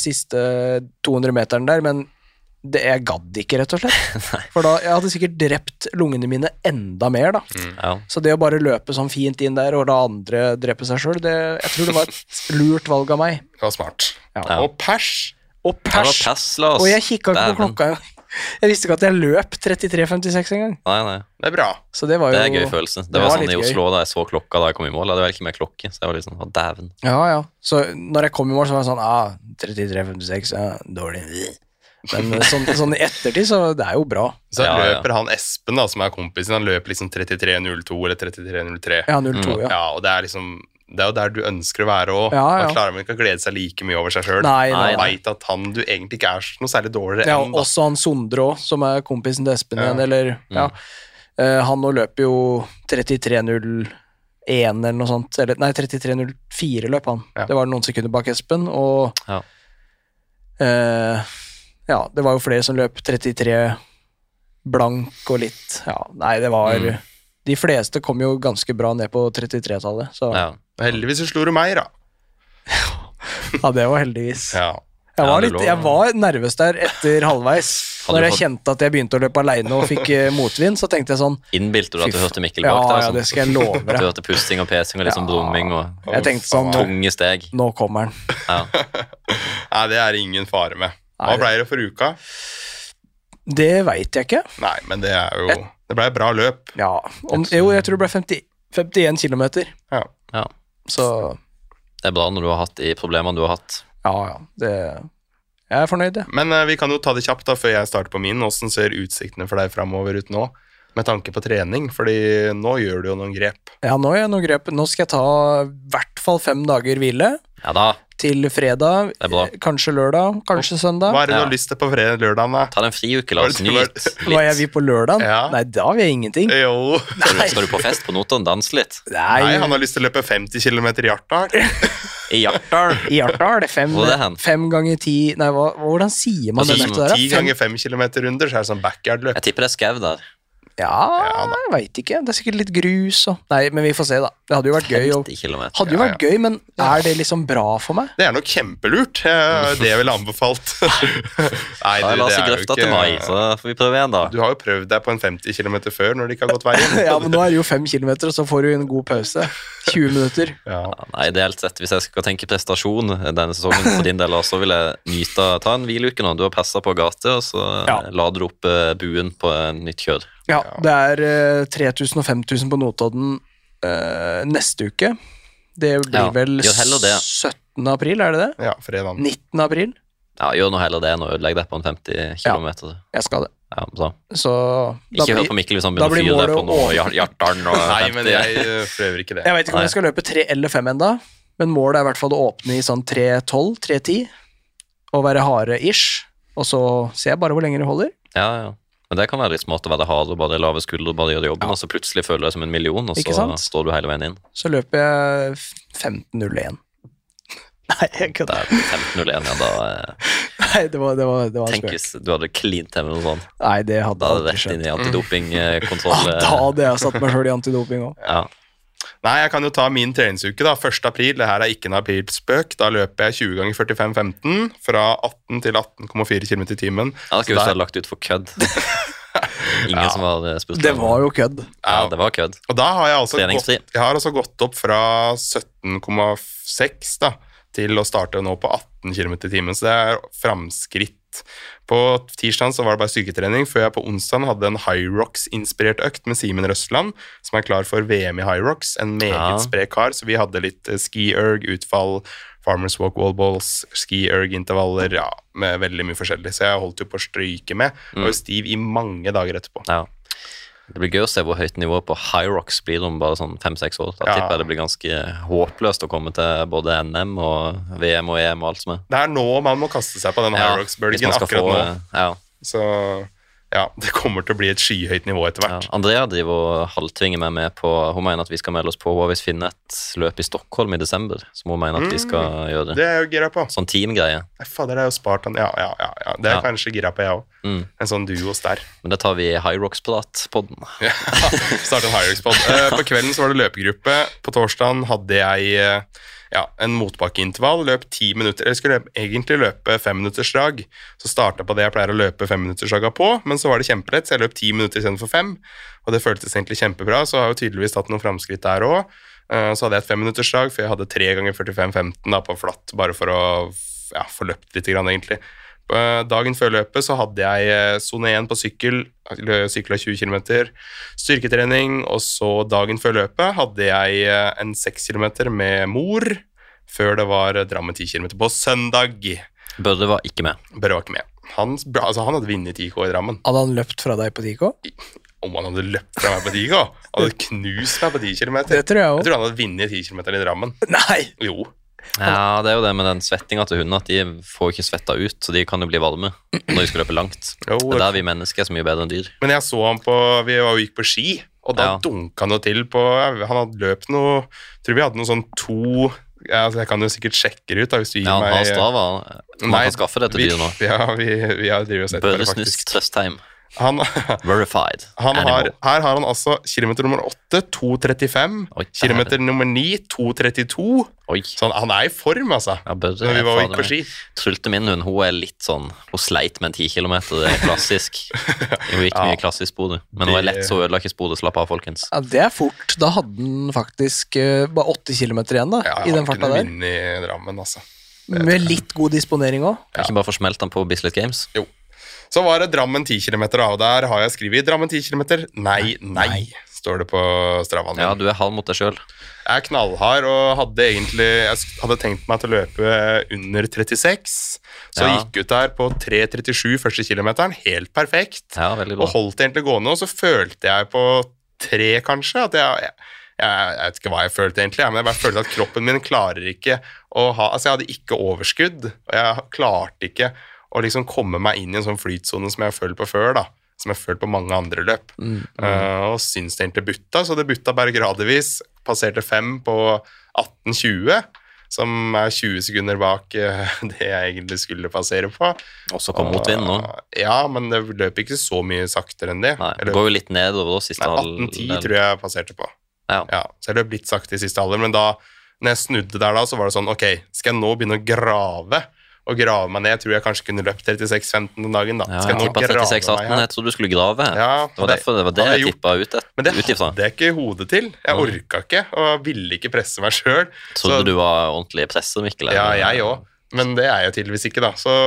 200 meteren der, men jeg gadd ikke rett og slett. For da, jeg hadde sikkert drept lungene mine enda mer da. Så det å bare løpe sånn fint inn der, og la andre drepe seg selv, jeg tror det var et lurt valg av meg. Det var smart. Og pers. Og jeg kikket ikke på klokka. Jeg visste ikke at jeg løp 33,56 en gang. Nei. Det er bra. Så det var jo... Det er gøy følelse. Det var sånn i Oslo da jeg så klokka da jeg kom i mål. Jeg hadde vel ikke mer klokke, så jeg var litt sånn, dæven. Ja. Så når jeg kom i mål, så var jeg sånn, 33,56, dårlig. Men sånn i ettertid, så det er jo bra. Så løper han Espen da, som er kompisen, han løper liksom 33,02 eller 33,03. Ja, 02, ja. Ja, og det er liksom... Det er jo der du ønsker å være også. Han klarer ikke å glede seg like mye over seg selv. Han vet at du egentlig ikke er noe særlig dårligere enn. Ja, også han Sondre også, som er kompisen til Espen igjen, eller, han nå løper jo 33,01 eller noe sånt, eller, nei, 33,04 løp han. Det var noen sekunder bak Espen, og det var jo flere som løp 33 blank og litt, det var... De fleste kom jo ganske bra ned på 33-tallet, så... Heldigvis så slo du meg, da. Ja, det var heldigvis. Jeg var nervøs der etter halvveis. Når jeg kjente at jeg begynte å løpe alene og fikk motvind, så tenkte jeg sånn... Innbilte du at du hørte Mikkel bak der? Ja, det skal jeg love deg. Du hørte pusting og pesing og liksom brumming og jeg tenkte sånn, tunge steg. Nå kommer han. Nei, det er ingen fare med. Hva ble det for uka? Det vet jeg ikke. Nei, men det er jo... Det ble et bra løp. Ja, jeg tror det ble 51 kilometer. Ja. Så... Det er bra når du har hatt de problemene du har hatt. Ja, jeg er fornøyd, det. Men vi kan jo ta det kjapt da, før jeg starter på min. Hvordan ser utsiktene for deg fremover ut nå? Med tanke på trening, fordi nå gjør du jo noen grep. Ja, nå gjør jeg noen grep. Nå skal jeg ta i hvert fall 5 dager hvile. Ja da. Til fredag, kanskje lørdag, kanskje søndag. Hva er det du har lyst til på lørdagen da? Ta den friuke, la oss nyte. Hva jeg vil på lørdagen? Nei, da vil jeg ingenting. Jo. Skal du på fest på Notodden, danse litt? Nei, han har lyst til å løpe 50 kilometer i Hjartdal. I Hjartdal? I Hjartdal, det er 5 ganger 10, nei, hvordan sier man det? 10 ganger 5 kilometer runder, så er det sånn backyard-løp. Jeg tipper det er skau der. Ja, jeg vet ikke. Det er sikkert litt grus og... Nei, men vi får se da. Det hadde jo vært gøy. Hadde jo vært gøy, men er det liksom bra for meg? Det er nok kjempelurt. Det er vel anbefalt. Nei, la oss i grøfta til mai, så får vi prøve igjen da. Du har jo prøvd deg på en 50 kilometer før, når det ikke har gått veien. Ja, men nå er det jo 5 kilometer, og så får du en god pause. 20 minutter. Nei, ideelt sett, hvis jeg skal tenke prestasjon denne sesongen for din del, så vil jeg nyte, ta en hviluke nå. Du har presset på gate, og så lader du opp buen på en nytt kjør. Ja, det er 3000 og 5000 på Notodden neste uke. Det blir vel 17. april, er det det? Ja, fredag. 19. april. Ja, gjør noe heller det enn å ødelegge deg på en 50 kilometer. Jeg skal det. Ja, så. Så da Ikke hør på Mikkel hvis han begynner å fyre deg på noe hjerteren. Nei, men jeg prøver ikke det. Jeg vet ikke om jeg skal løpe 3 eller 5 enda, men målet er i hvert fall å åpne i sånn 3.12, 3.10, og være harde-ish, og så ser jeg bare hvor lenge det holder. Ja. Men det kan være litt smart å være hard og bare lave skuldre og bare gjøre jobben, og så plutselig føler jeg som 1 million, og så står du hele veien inn. Så løper jeg 15.01. Nei, jeg kødder. Det er 15.01, ja, da... Nei, det var en Tenk hvis du hadde cleant til med noe sånt. Nei, det hadde Da hadde aldri det rett skjedd. inn i antidopingkontroll. Da hadde jeg satt meg selv i antidoping også. Ja. Nei, jeg kan jo ta min treningsuke da, 1. april, det her er ikke en aprilspøk, da løper jeg 20 ganger 45-15, fra 18 til 18,4 km i timen. Ja, det skulle du ha lagt ut for kødd. Ingen som hadde spurt. Det var jo kødd. Ja, det var kødd. Og da har jeg Treningsfri. altså gått opp fra 17,6 da, til å starte nå på 18 km i timen, så det er framskritt. På tirsdagen så var det bare styrketrening, før jeg på onsdagen hadde en Hyrox-inspirert økt med Simen Røsland, som er klar for VM i Hyrox, en meget sprek kar, så vi hadde litt ski-erg, utfall, farmers walk, wallballs, ski-erg-intervaller, ja, med veldig mye forskjellig, så jeg holdt jo på å stryke med, og var stiv i mange dager etterpå. Ja. Det blir gøy å se hvor høyt nivå på Hyrox blir om bare sånn 5-6 år. Da tipper jeg det blir ganske håpløst å komme til både NM og VM og EM og alt som er. Det er nå man må kaste seg på den Hyrox-bølgen akkurat nå. Ja. Så ja, det kommer til å bli et skyhøyt nivå etter hvert. Ja. Andrea driver og halvtvinger meg med på, hun mener at vi skal melde oss på hvis vi finner et løp i Stockholm i desember, som hun mener at vi skal gjøre det. Det er jeg jo gira på. Sånn teamgreie. Nei, fader, det er jo Spartan. Ja. Det er kanskje gira på jeg også. En sånn duos der. Men det tar vi i Hyrox-prat-podden. Ja, start en Hyrox-pod. På kvelden så var det løpegruppe. På torsdagen hadde jeg en motbakkeintervall, løp 10 minutter. Jeg skulle egentlig løpe 5 minutters drag, så startet på det jeg pleier å løpe 5 minutters draga på, men så var det kjempelett, så jeg løp 10 minutter i stedet for 5, og det føltes egentlig kjempebra, så jeg har jo tydeligvis tatt noen framskritt der også. Så hadde jeg et 5 minutters drag, for jeg hadde 3 ganger 45-15 da, på flatt, bare for å få løpt litt grann egentlig. Dagen før løpet så hadde jeg zone 1 på sykla 20 km, styrketrening, og så dagen før løpet hadde jeg en 6 km med mor, før det var Drammen 10 km på søndag. Børre var ikke med. Børre var ikke med. Han hadde vunnet 10K i Drammen. Hadde han løpt fra deg på 10K? Om han hadde løpt fra meg på 10K? Han hadde knust meg på 10 km. Det tror jeg også. Jeg tror han hadde vunnet 10 km i Drammen. Nei! Jo. Ja, det er jo det med den svettinga til hundene, at de får ikke svetta ut, så de kan jo bli varme når de skal løpe langt. Jo, det er der vi mennesker er så mye bedre enn dyr. Men jeg så han vi gikk på ski, og da dunka han jo til på, han hadde løpt noe, tror vi hadde noe sånn 2, jeg kan jo sikkert sjekke det ut da, hvis du gir meg... Ja, han har Strava, man kan skaffe det til dyr nå. Ja, vi har drivet og sett på det faktisk. Børresnusk Trøstheim. Verified. Her har han altså kilometer nummer 8, 2.35, kilometer nummer 9, 2.32. Så han er i form, altså. Ja, Børre, når vi var ute på ski. Trulte min hund, hun er litt sånn, hun sleit med 10 kilometer, det er klassisk. Hun gikk mye klassisk spode, men hun er lett så ødela ikke spode, slapp av, folkens. Ja, det er fort. Da hadde den faktisk bare 8 kilometer igjen da, i den farta der. Ja, han kunne vinne i Drammen, altså. Med litt god disponering også. Ikke bare få smelt den på Bislett Games? Jo. Så var det Drammen 10 km, og der har jeg skrevet Drammen 10 km. Nei, står det på Stravaen. Ja, du er halv mot deg selv. Jeg er knallhard, og jeg hadde tenkt meg til å løpe under 36, så jeg gikk ut der på 3.37 første kilometeren, helt perfekt, veldig bra. Og holdt egentlig gående, og så følte jeg på 3 kanskje, at jeg vet ikke hva jeg følte egentlig, men jeg bare følte at kroppen min klarer ikke å ha, altså jeg hadde ikke overskudd, og jeg klarte ikke å liksom komme meg inn i en sånn flytsone som jeg har følt på før da, som jeg har følt på mange andre løp, og syns det egentlig butta, så det butta bare gradvis, passerte 5 på 18.20, som er 20 sekunder bak det jeg egentlig skulle passere på. Og så kom motvind nå. Ja, men det løp ikke så mye saktere enn det. Nei, det går jo litt nedover da, siste halv. 18.10 tror jeg passerte på. Ja, så jeg løp litt sakte i siste halvdel, men da, når jeg snudde der da, så var det sånn, ok, skal jeg nå begynne å grave meg ned? Jeg tror jeg kanskje kunne løpt 36-15 den dagen da. Ja, jeg tippet 36-18, jeg trodde du skulle grave her. Ja, det var det jeg tippet ut etter. Men det hadde jeg ikke i hodet til. Jeg orket ikke, og ville ikke presse meg selv. Trodde du var ordentlig presser, Mikkel? Ja, jeg også. Men det er jeg tydeligvis ikke da. Så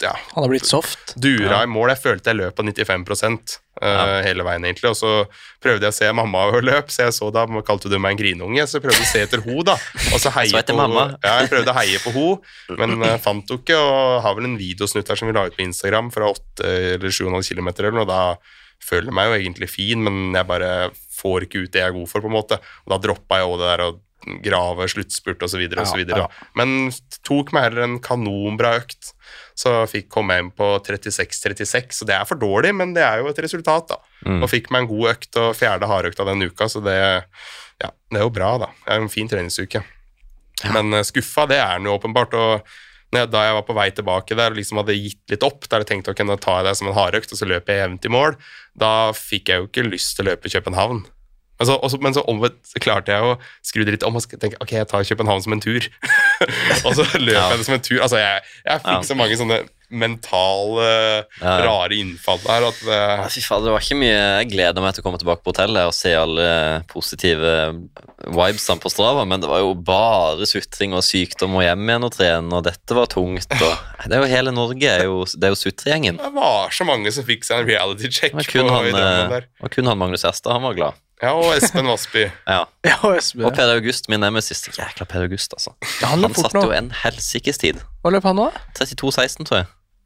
ja, Han har blitt soft. dura i mål. Jeg følte jeg løp på 95% hele veien egentlig, og så prøvde jeg å se mamma og løp, så jeg så da, kalte du meg en grinunge, så jeg prøvde å se etter ho da, og så heie på mamma. Ja, jeg prøvde å heie på ho, men fant jo ikke, og har vel en videosnutt her som vi la ut på Instagram fra 8 eller 7,5 kilometer eller noe, og da føler jeg meg jo egentlig fin, men jeg bare får ikke ut det jeg er god for på en måte, og da droppet jeg også det der og grave, sluttspurt og så videre og så videre. Men tok meg heller en kanonbra økt, så kom jeg inn på 36-36, så det er for dårlig, men det er jo et resultat da. Og fikk meg en god økt og 4. hardøkt av den uka, så det er jo bra da. Det er en fin treningsuke. Men skuffa, det er den jo åpenbart, og da jeg var på vei tilbake der og liksom hadde gitt litt opp, der jeg tenkte å kunne ta det som en hardøkt, og så løper jeg jevnt i mål, da fikk jeg jo ikke lyst til å løpe i København. Men så omvendt klarte jeg å skru det litt om og tenke, ok, jeg tar København som en tur. Og så løper jeg det som en tur. Altså, jeg fikk så mange sånne mentale, rare innfall der. Fy faen, det var ikke mye. Jeg gleder meg til å komme tilbake på hotellet og se alle positive vibesene på Strava, men det var jo bare sutring og sykdom og hjem igjen og trene, og dette var tungt. Og det er jo hele Norge, det er jo sutregjengen. Det var så mange som fikk seg en reality check på i Drammen der. Og kun han Magnus Erstad, han var glad. Ja, og Espen Vassby. Og Espen. Og Peder August, min nemesis. Jækla Peder August, altså. Han satt jo en helsikes tid. Hva løp han nå? 32,16, tror jeg.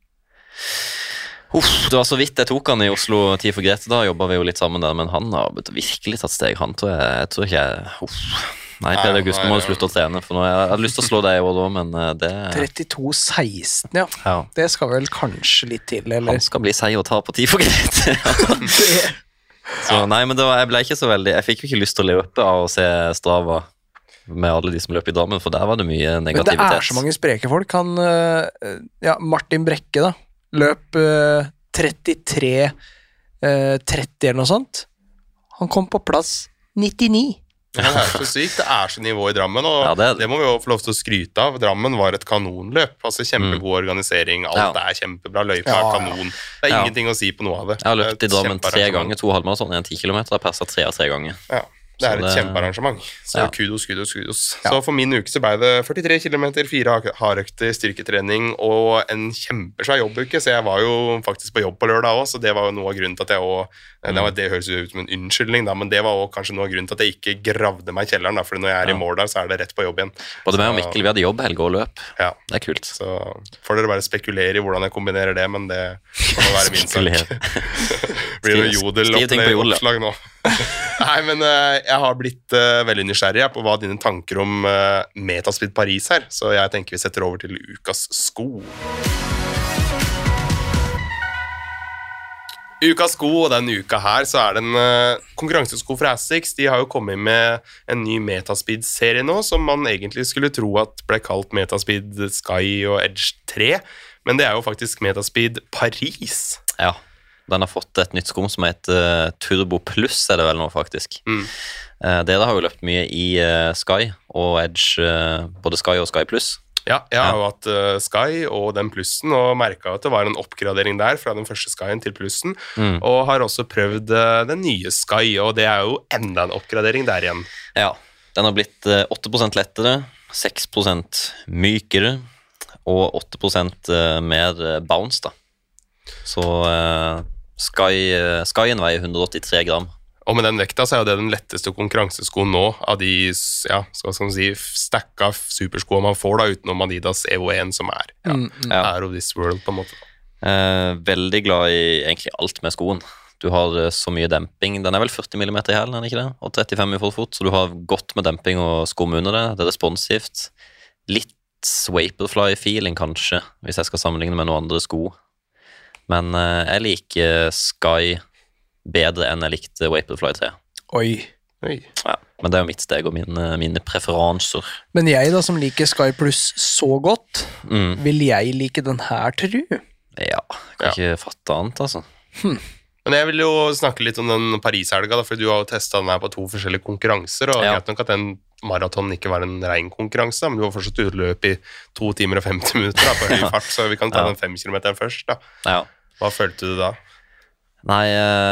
Det var så vidt jeg tok han i Oslo 10 for Grete. Da jobbet vi jo litt sammen der, men han har virkelig tatt steg. Han tror jeg tror ikke Nei, Peder August, nå må du slutte å trene, for nå jeg hadde lyst til å slå deg i år da, men det 32,16, ja. Det skal vel kanskje litt til, eller? Han skal bli seig og ta på 10 for Grete. Så nei, men jeg ble ikke så veldig. Jeg fikk jo ikke lyst til å løpe av å se Strava med alle de som løp i Drammen, for der var det mye negativitet. Men det er så mange spreke folk. Martin Brekke da, løp 33-30 eller noe sånt. Han kom på plass 99. Det er så sykt, det er så nivå i Drammen, og det må vi jo få lov til å skryte av. Drammen var et kanonløp, altså kjempegod organisering, alt er kjempebra, løypa er kanon. Det er ingenting å si på noe av det. Jeg har løpt i Drammen 3 ganger, 2 halvmaraton, 10 kilometer, jeg perset 3 ganger. Ja. Det er et kjempearrangement, så kudos. Så for min uke så ble det 43 kilometer, 4 hardøkter, styrketrening og en kjempesvær jobbuke, så jeg var jo faktisk på jobb på lørdag også, så det var jo noe av grunnen til at jeg også, det høres jo ut som en unnskyldning da, men det var også kanskje noe av grunnen til at jeg ikke gravde meg i kjelleren da, for når jeg er i mål der, så er det rett på jobb igjen. Både meg og Mikkel, vi hadde jobbhelg og løp. Ja. Det er kult. Så får dere bare spekulere i hvordan jeg kombinerer det, men det må være min sak. Blir det jodel-oppslag nå? Nei, men jeg har blitt veldig nysgjerrig på hva dine tanker om Metaspeed Paris her, så jeg tenker vi setter over til ukas sko. Ukas sko, og denne uka her så er det en konkurransesko fra Asics. De har jo kommet med en ny Metaspeed-serie nå, som man egentlig skulle tro at ble kalt Metaspeed Sky og Edge 3, men det er jo faktisk Metaspeed Paris. Ja. Den har fått et nytt sko som heter Turbo Plus, er det vel nå faktisk. Dere har jo løpt mye i Sky og Edge, både Sky og Sky Plus. Ja, jeg har jo hatt Sky og den plussen, og merket at det var en oppgradering der fra den første Skyen til plussen, og har også prøvd den nye Sky, og det er jo enda en oppgradering der igjen. Ja, den har blitt 8% lettere, 6% mykere, og 8% mer bounce da. Så Skyen veier 183 gram. Og med den vekta så er jo det den letteste konkurranseskoen nå av de, skal man si, stakka superskoene man får da, utenom Adidas Evo 1 som er of this world på en måte. Veldig glad i egentlig alt med skoen. Du har så mye demping, den er vel 40 mm i hælen, er det ikke det? Og 35 i fullfot, så du har godt med demping og skum under det, det er responsivt. Litt Vaporfly-feeling kanskje, hvis jeg skal sammenligne med noen andre sko. Men jeg liker Sky bedre enn jeg likte Vaporfly 3. Oi. Ja, men det er jo mitt steg og mine preferanser. Men jeg da, som liker Sky Plus så godt, vil jeg like den her, tror du? Ja, kan ikke fatte annet, altså. Men jeg vil jo snakke litt om den Paris-helga, for du har jo testet den her på 2 forskjellige konkurranser, og jeg vet nok at den maraton ikke var en ren konkurranse, men du var fortsatt utløp i 2 timer og 50 minutter da, på høy fart, så vi kan ta den 5 kilometeren først da. Hva følte du da? Nei,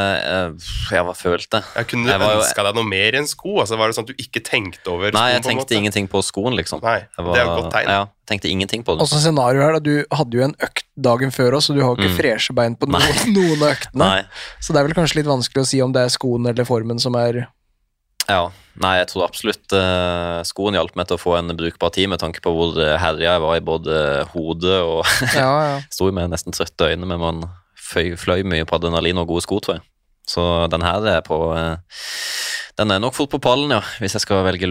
hva følte jeg? Jeg kunne ønska deg noe mer i en sko? Altså, var det sånn at du ikke tenkte over skoen? Nei, jeg tenkte ingenting på skoen, liksom. Nei, det er jo et godt tegn. Ja, tenkte ingenting på det. Også scenario her, da, du hadde jo en økt dagen før også, så du har jo ikke freshe bein på noen av øktene. Nei. Så det er vel kanskje litt vanskelig å si om det er skoen eller formen som er... Ja, nei, jeg tror absolutt skoen hjalp meg til å få en brukbar tid med tanke på hvor herlig jeg var i både hodet og stod med nesten trøtte øyne, men man fløy mye på adrenalin og gode sko, tror jeg. Så den her den nok fort på pallen, ja, hvis jeg skal velge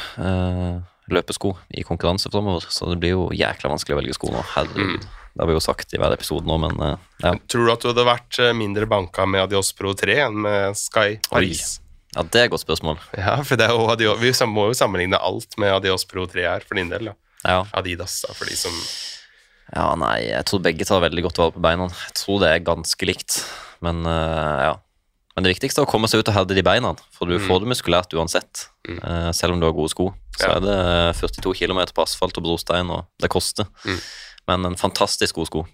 løpesko i konkurranse fremover, så det blir jo jækla vanskelig å velge sko nå, herregud. Det har vi jo sagt i hver episode nå, men ja. Tror du at du hadde vært mindre banka med Adios Pro 3 enn med Sky Paris? Ja, det er et godt spørsmål. Ja, for det er jo, vi må jo sammenligne alt med Adios Pro 3 her, for din del, da. Ja. Adidas, da, for de som... Ja, nei, jeg tror begge tar veldig godt vare på beina. Jeg tror det er ganske likt, men ja. Men det viktigste er å komme seg ut og herde de beina, for du får det muskulært uansett. Selv om du har gode sko, så er det 42 kilometer på asfalt og brostein, og det koster. Men en fantastisk god sko.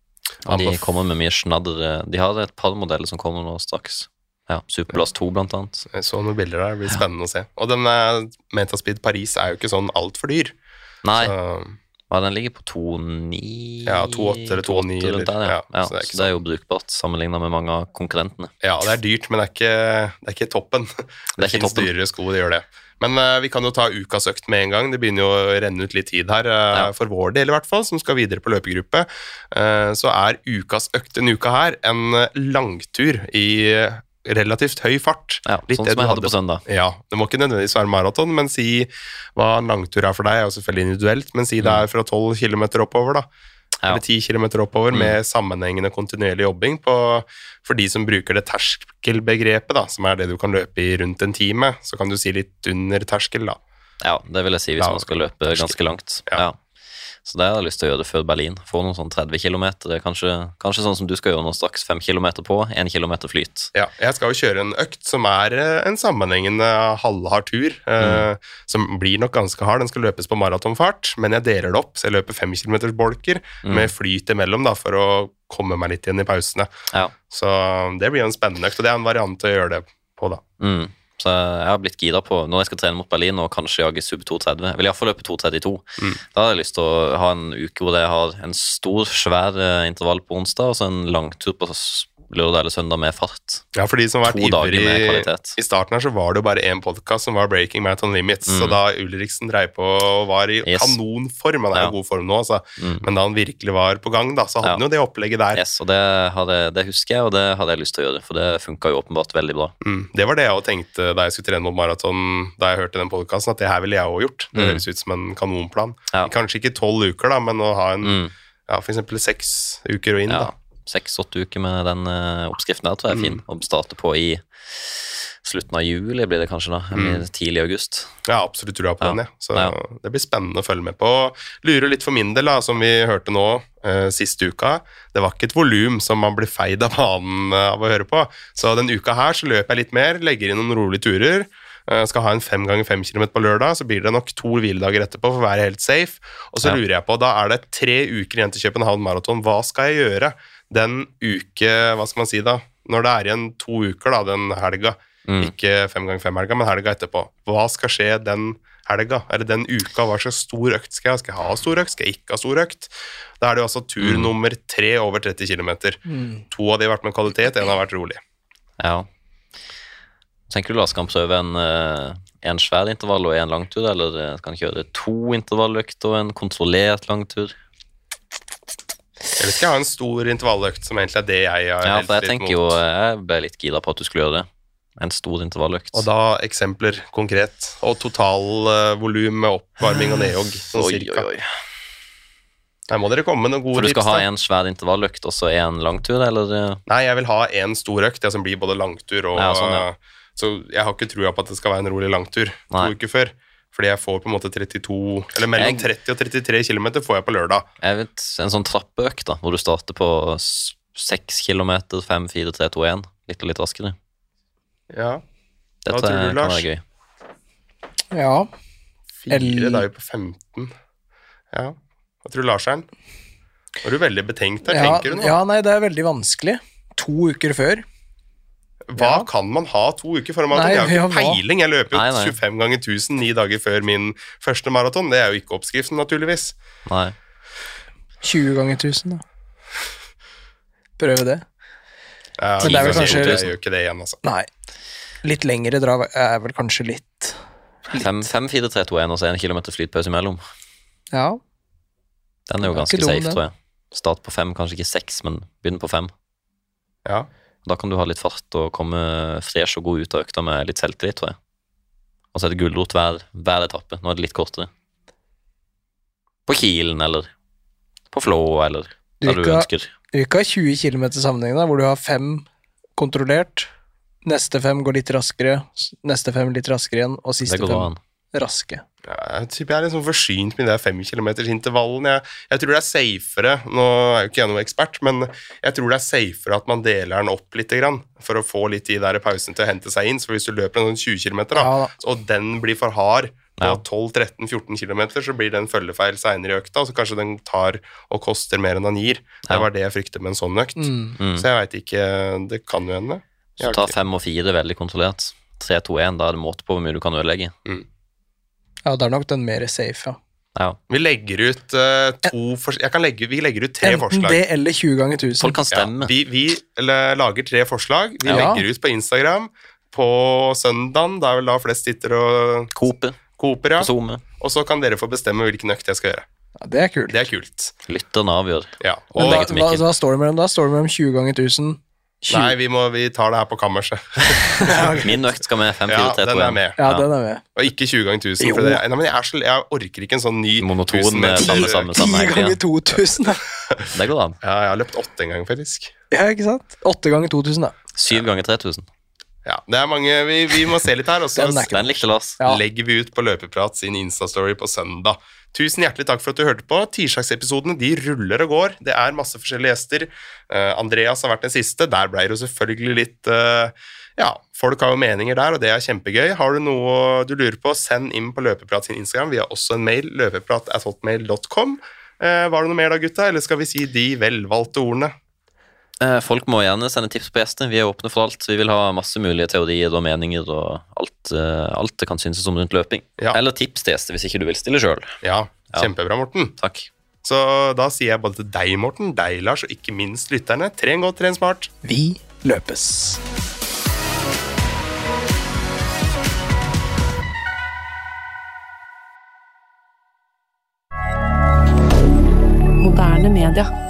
Og de kommer med mye snadder. De har et par modeller som kommer nå straks. Ja, Superblast 2 blant annet. Jeg så noen bilder der, det blir spennende å se. Og den Metaspeed Paris er jo ikke sånn alt for dyr. Nei. Så... Ja, den ligger på 2,9. Ja, 2,8 eller 2,9. Ja, så det er jo brukbart sammenlignet med mange av konkurrentene. Ja, det er dyrt, men det er ikke toppen. Det finnes dyrere sko, det gjør det. Men vi kan jo ta ukas økt med en gang. Det begynner jo å renne ut litt tid her, for vår del i hvert fall, som skal videre på løpegruppe. Så er ukas økt en uke her en langtur i relativt høy fart. Ja, sånn som jeg hadde på søndag. Ja, det må ikke nødvendigvis være maraton, men si hva en langtur er for deg, er jo selvfølgelig individuelt, men si det er fra 12 kilometer oppover da, eller 10 kilometer oppover med sammenhengende kontinuerlig jobbing for de som bruker det terskelbegrepet da, som er det du kan løpe i rundt en time, så kan du si litt under terskel da. Ja, det vil jeg si hvis man skal løpe ganske langt. Ja. Så det har jeg lyst til å gjøre det før Berlin. Få noen sånn 30 kilometer. Det er kanskje sånn som du skal gjøre nå straks. 5 kilometer på, 1 kilometer flyt. Ja, jeg skal jo kjøre en økt som er en sammenhengende halvhard tur, som blir nok ganske hard. Den skal løpes på maratonfart, men jeg deler det opp. Så jeg løper 5 kilometers bolker med flyt imellom da, for å komme meg litt igjen i pausene. Ja. Så det blir jo en spennende økt, og det er en variant å gjøre det på da. Så jeg har blitt gira på, når jeg skal trene mot Berlin og kanskje jage sub 2.30, jeg vil i hvert fall løpe 2.32. Da har jeg lyst til å ha en uke hvor jeg har en stor, svær intervall på onsdag, og så en langtur på lørdag eller søndag med fart. Ja, for de som har vært ivrig i starten her, så var det jo bare en podcast som var Breaking Marathon Limits, så da Ulriksen drev på og var i kanonform, han er i god form nå, altså. Men da han virkelig var på gang da, så hadde han jo det opplegget der. Yes, og det husker jeg, og det hadde jeg lyst til å gjøre, for det funket jo åpenbart veldig bra. Det var det jeg også tenkte da jeg skulle trene mot maraton, da jeg hørte den podcasten, at det her ville jeg også gjort. Det høres ut som en kanonplan. Kanskje ikke 12 uker da, men å ha en, for eksempel 6 uker og inn da. 6-8 uker med den oppskriften der, tror jeg er fin. Og starte på i slutten av juli blir det kanskje da, eller tidlig i august. Ja, absolutt tror jeg på den, ja. Så det blir spennende å følge med på. Lurer litt for min del da, som vi hørte nå siste uka. Det var ikke et volum som man blir feid av banen av å høre på. Så den uka her så løper jeg litt mer, legger inn noen rolige turer. Skal ha en 5x5 km på lørdag, så blir det nok 2 hviledager etterpå for å være helt safe. Og så lurer jeg på, da er det 3 uker igjen til København Marathon. Hva skal jeg gjøre den uke, hva skal man si da, når det er igjen 2 uker da, den helga, ikke 5x5 helga, men helga etterpå. Hva skal skje den helga? Er det den uka, hva slags stor økt skal jeg ha? Skal jeg ha stor økt? Skal jeg ikke ha stor økt? Da er det jo altså tur nummer 3 over 30 kilometer. 2 av de har vært med kvalitet, 1 har vært rolig. Ja. Tenker du da, skal han prøve en svær intervall og en langtur, eller skal han kjøre 2 intervalløkt og en kontrollert langtur? Eller skal jeg ha en stor intervalløkt, som egentlig er det jeg har helt for jeg tenker jo, jeg ble litt gira på at du skulle gjøre det. En stor intervalløkt. Og da eksempler konkret, og total volum med oppvarming og nedjogg, sånn cirka. Her må dere komme med noen gode tips. For du skal ha en svær intervalløkt, og så en langtur, eller? Nei, jeg vil ha en stor økt, det som blir både langtur og... Så jeg har ikke trua på at det skal være en rolig langtur 2 uker før. Fordi jeg får på en måte 32, eller mellom 30 og 33 kilometer får jeg på lørdag. Jeg vet, en sånn trappeøkt da, hvor du starter på 6 kilometer, 5, 4, 3, 2, 1, litt raskere. Ja. Det tror jeg kan være gøy. Ja. 4 dager på 15. Ja. Hva tror du, Larsen? Var du veldig betenkt der, tenker du nå? Ja, nei, det er veldig vanskelig. 2 uker før. Hva kan man ha 2 uker før maraton? Nei, Jeg har jo ja, ikke hva? peiling. Jeg løper jo Nei. 25 ganger 1000 9 dager før min første maraton. Det er jo ikke oppskriften, naturligvis. Nei. 20 ganger 1000, da. Prøve det. Ja, Men det er vel kanskje- jeg gjør ikke det igjen, altså. Nei. Litt lengre drag er vel kanskje litt 5, 4, 3, 2, 1 og så 1 kilometer flytpause imellom. Ja. Den er jo Den er ganske ikke dum, safe, den. tror jeg. Start på 5, kanskje ikke 6, men begynn på 5. Ja. Da kan du ha litt fart og komme fresh og god ut av økta med litt selvtillit, tror jeg. Og så er det gulrot hver etappe. Nå er det litt kortere. På Kilen, eller på Flå, eller der du ønsker. Du ikke har 20 km sammenheng da, hvor du har 5 kontrollert, neste 5 går litt raskere, neste 5 litt raskere igjen, og siste Det går 5 bra an. raske. Ja, jeg er liksom forsynt med de der 5 kilometers-intervallene. Jeg tror det er safere, nå er jo ikke jeg noen ekspert, men jeg tror det er safere at man deler den opp litt grann, for å få litt de der pausen til å hente seg inn. Så hvis du løper en sånn 20 kilometer, da, Ja, da. og den blir for hard på Ja. 12-13-14 kilometer, så blir det en følgefeil senere i økta, så kanskje den tar og koster mer enn den gir. Det Ja. var det jeg frykter med en sånn økt. Så jeg vet ikke, det kan jo hende. Jeg Så har ta ikke- 5 og 4 veldig kontrollert. 3, 2, 1, da er det måte på hvor mye du kan ødelegge. Ja, det er nok den mer safe, ja. Ja. Vi legger ut vi legger ut 3 Enten forslag. det eller 20 ganger 1000. Folk kan stemme. Ja, vi lager 3 forslag. Vi Ja. legger ut på Instagram på søndagen, da er vel da flest sitter og Cope koper, ja. på Zoom. Og så kan dere få bestemme hvilken økt jeg skal gjøre. Ja, det er kult. Det er kult. Lytterne avgjør. Ja. Men Og, da, legitimikken. hva står det mellom da? Står det mellom 20 ganger 1000? 20. nei, vi tar det her på kammerset. Min økt skal med 5, 4, Ja, 3, 2, 1. den er med. Ja, den er med. Og ikke 20 ganger 1000. Jo. For det, nei, men jeg orker ikke en sånn ny Monoton 1000 med meter. samme 10 hele ganger tiden. 2000, da. Det går an. Ja, jeg har løpt 8 en gang, faktisk. Ja, ikke sant? 8 ganger 2000, da. 7 ganger 3000. Ja, det er mange, vi må se litt her, og så Den er ikke- Den likte Lars. Ja. legger vi ut på Løpeprat sin Insta-story på søndag. Tusen hjertelig takk for at du hørte på. Tirsdagsepisodene de ruller og går. Det er masse forskjellige gjester. Andreas har vært den siste. Der ble det jo selvfølgelig litt ja, folk har jo meninger der, og det er kjempegøy. Har du noe du lurer på, send inn på Løpeprat sin Instagram. Vi har også en mail, løpeprat@hotmail.com. Var det noe mer da, gutta, eller skal vi si de velvalgte ordene? Folk må gjerne sende tips på gjester. Vi er åpne for alt. Vi vil ha masse mulige teorier og meninger og alt det kan synes om rundt løping. Ja. Eller tips til gjester hvis ikke du vil stille sjøl. Ja, kjempebra, Morten. Takk. Så da sier jeg både til deg, Morten, deg, Lars, og ikke minst lytterne, tren godt, tren smart. Vi løpes. Moderne media.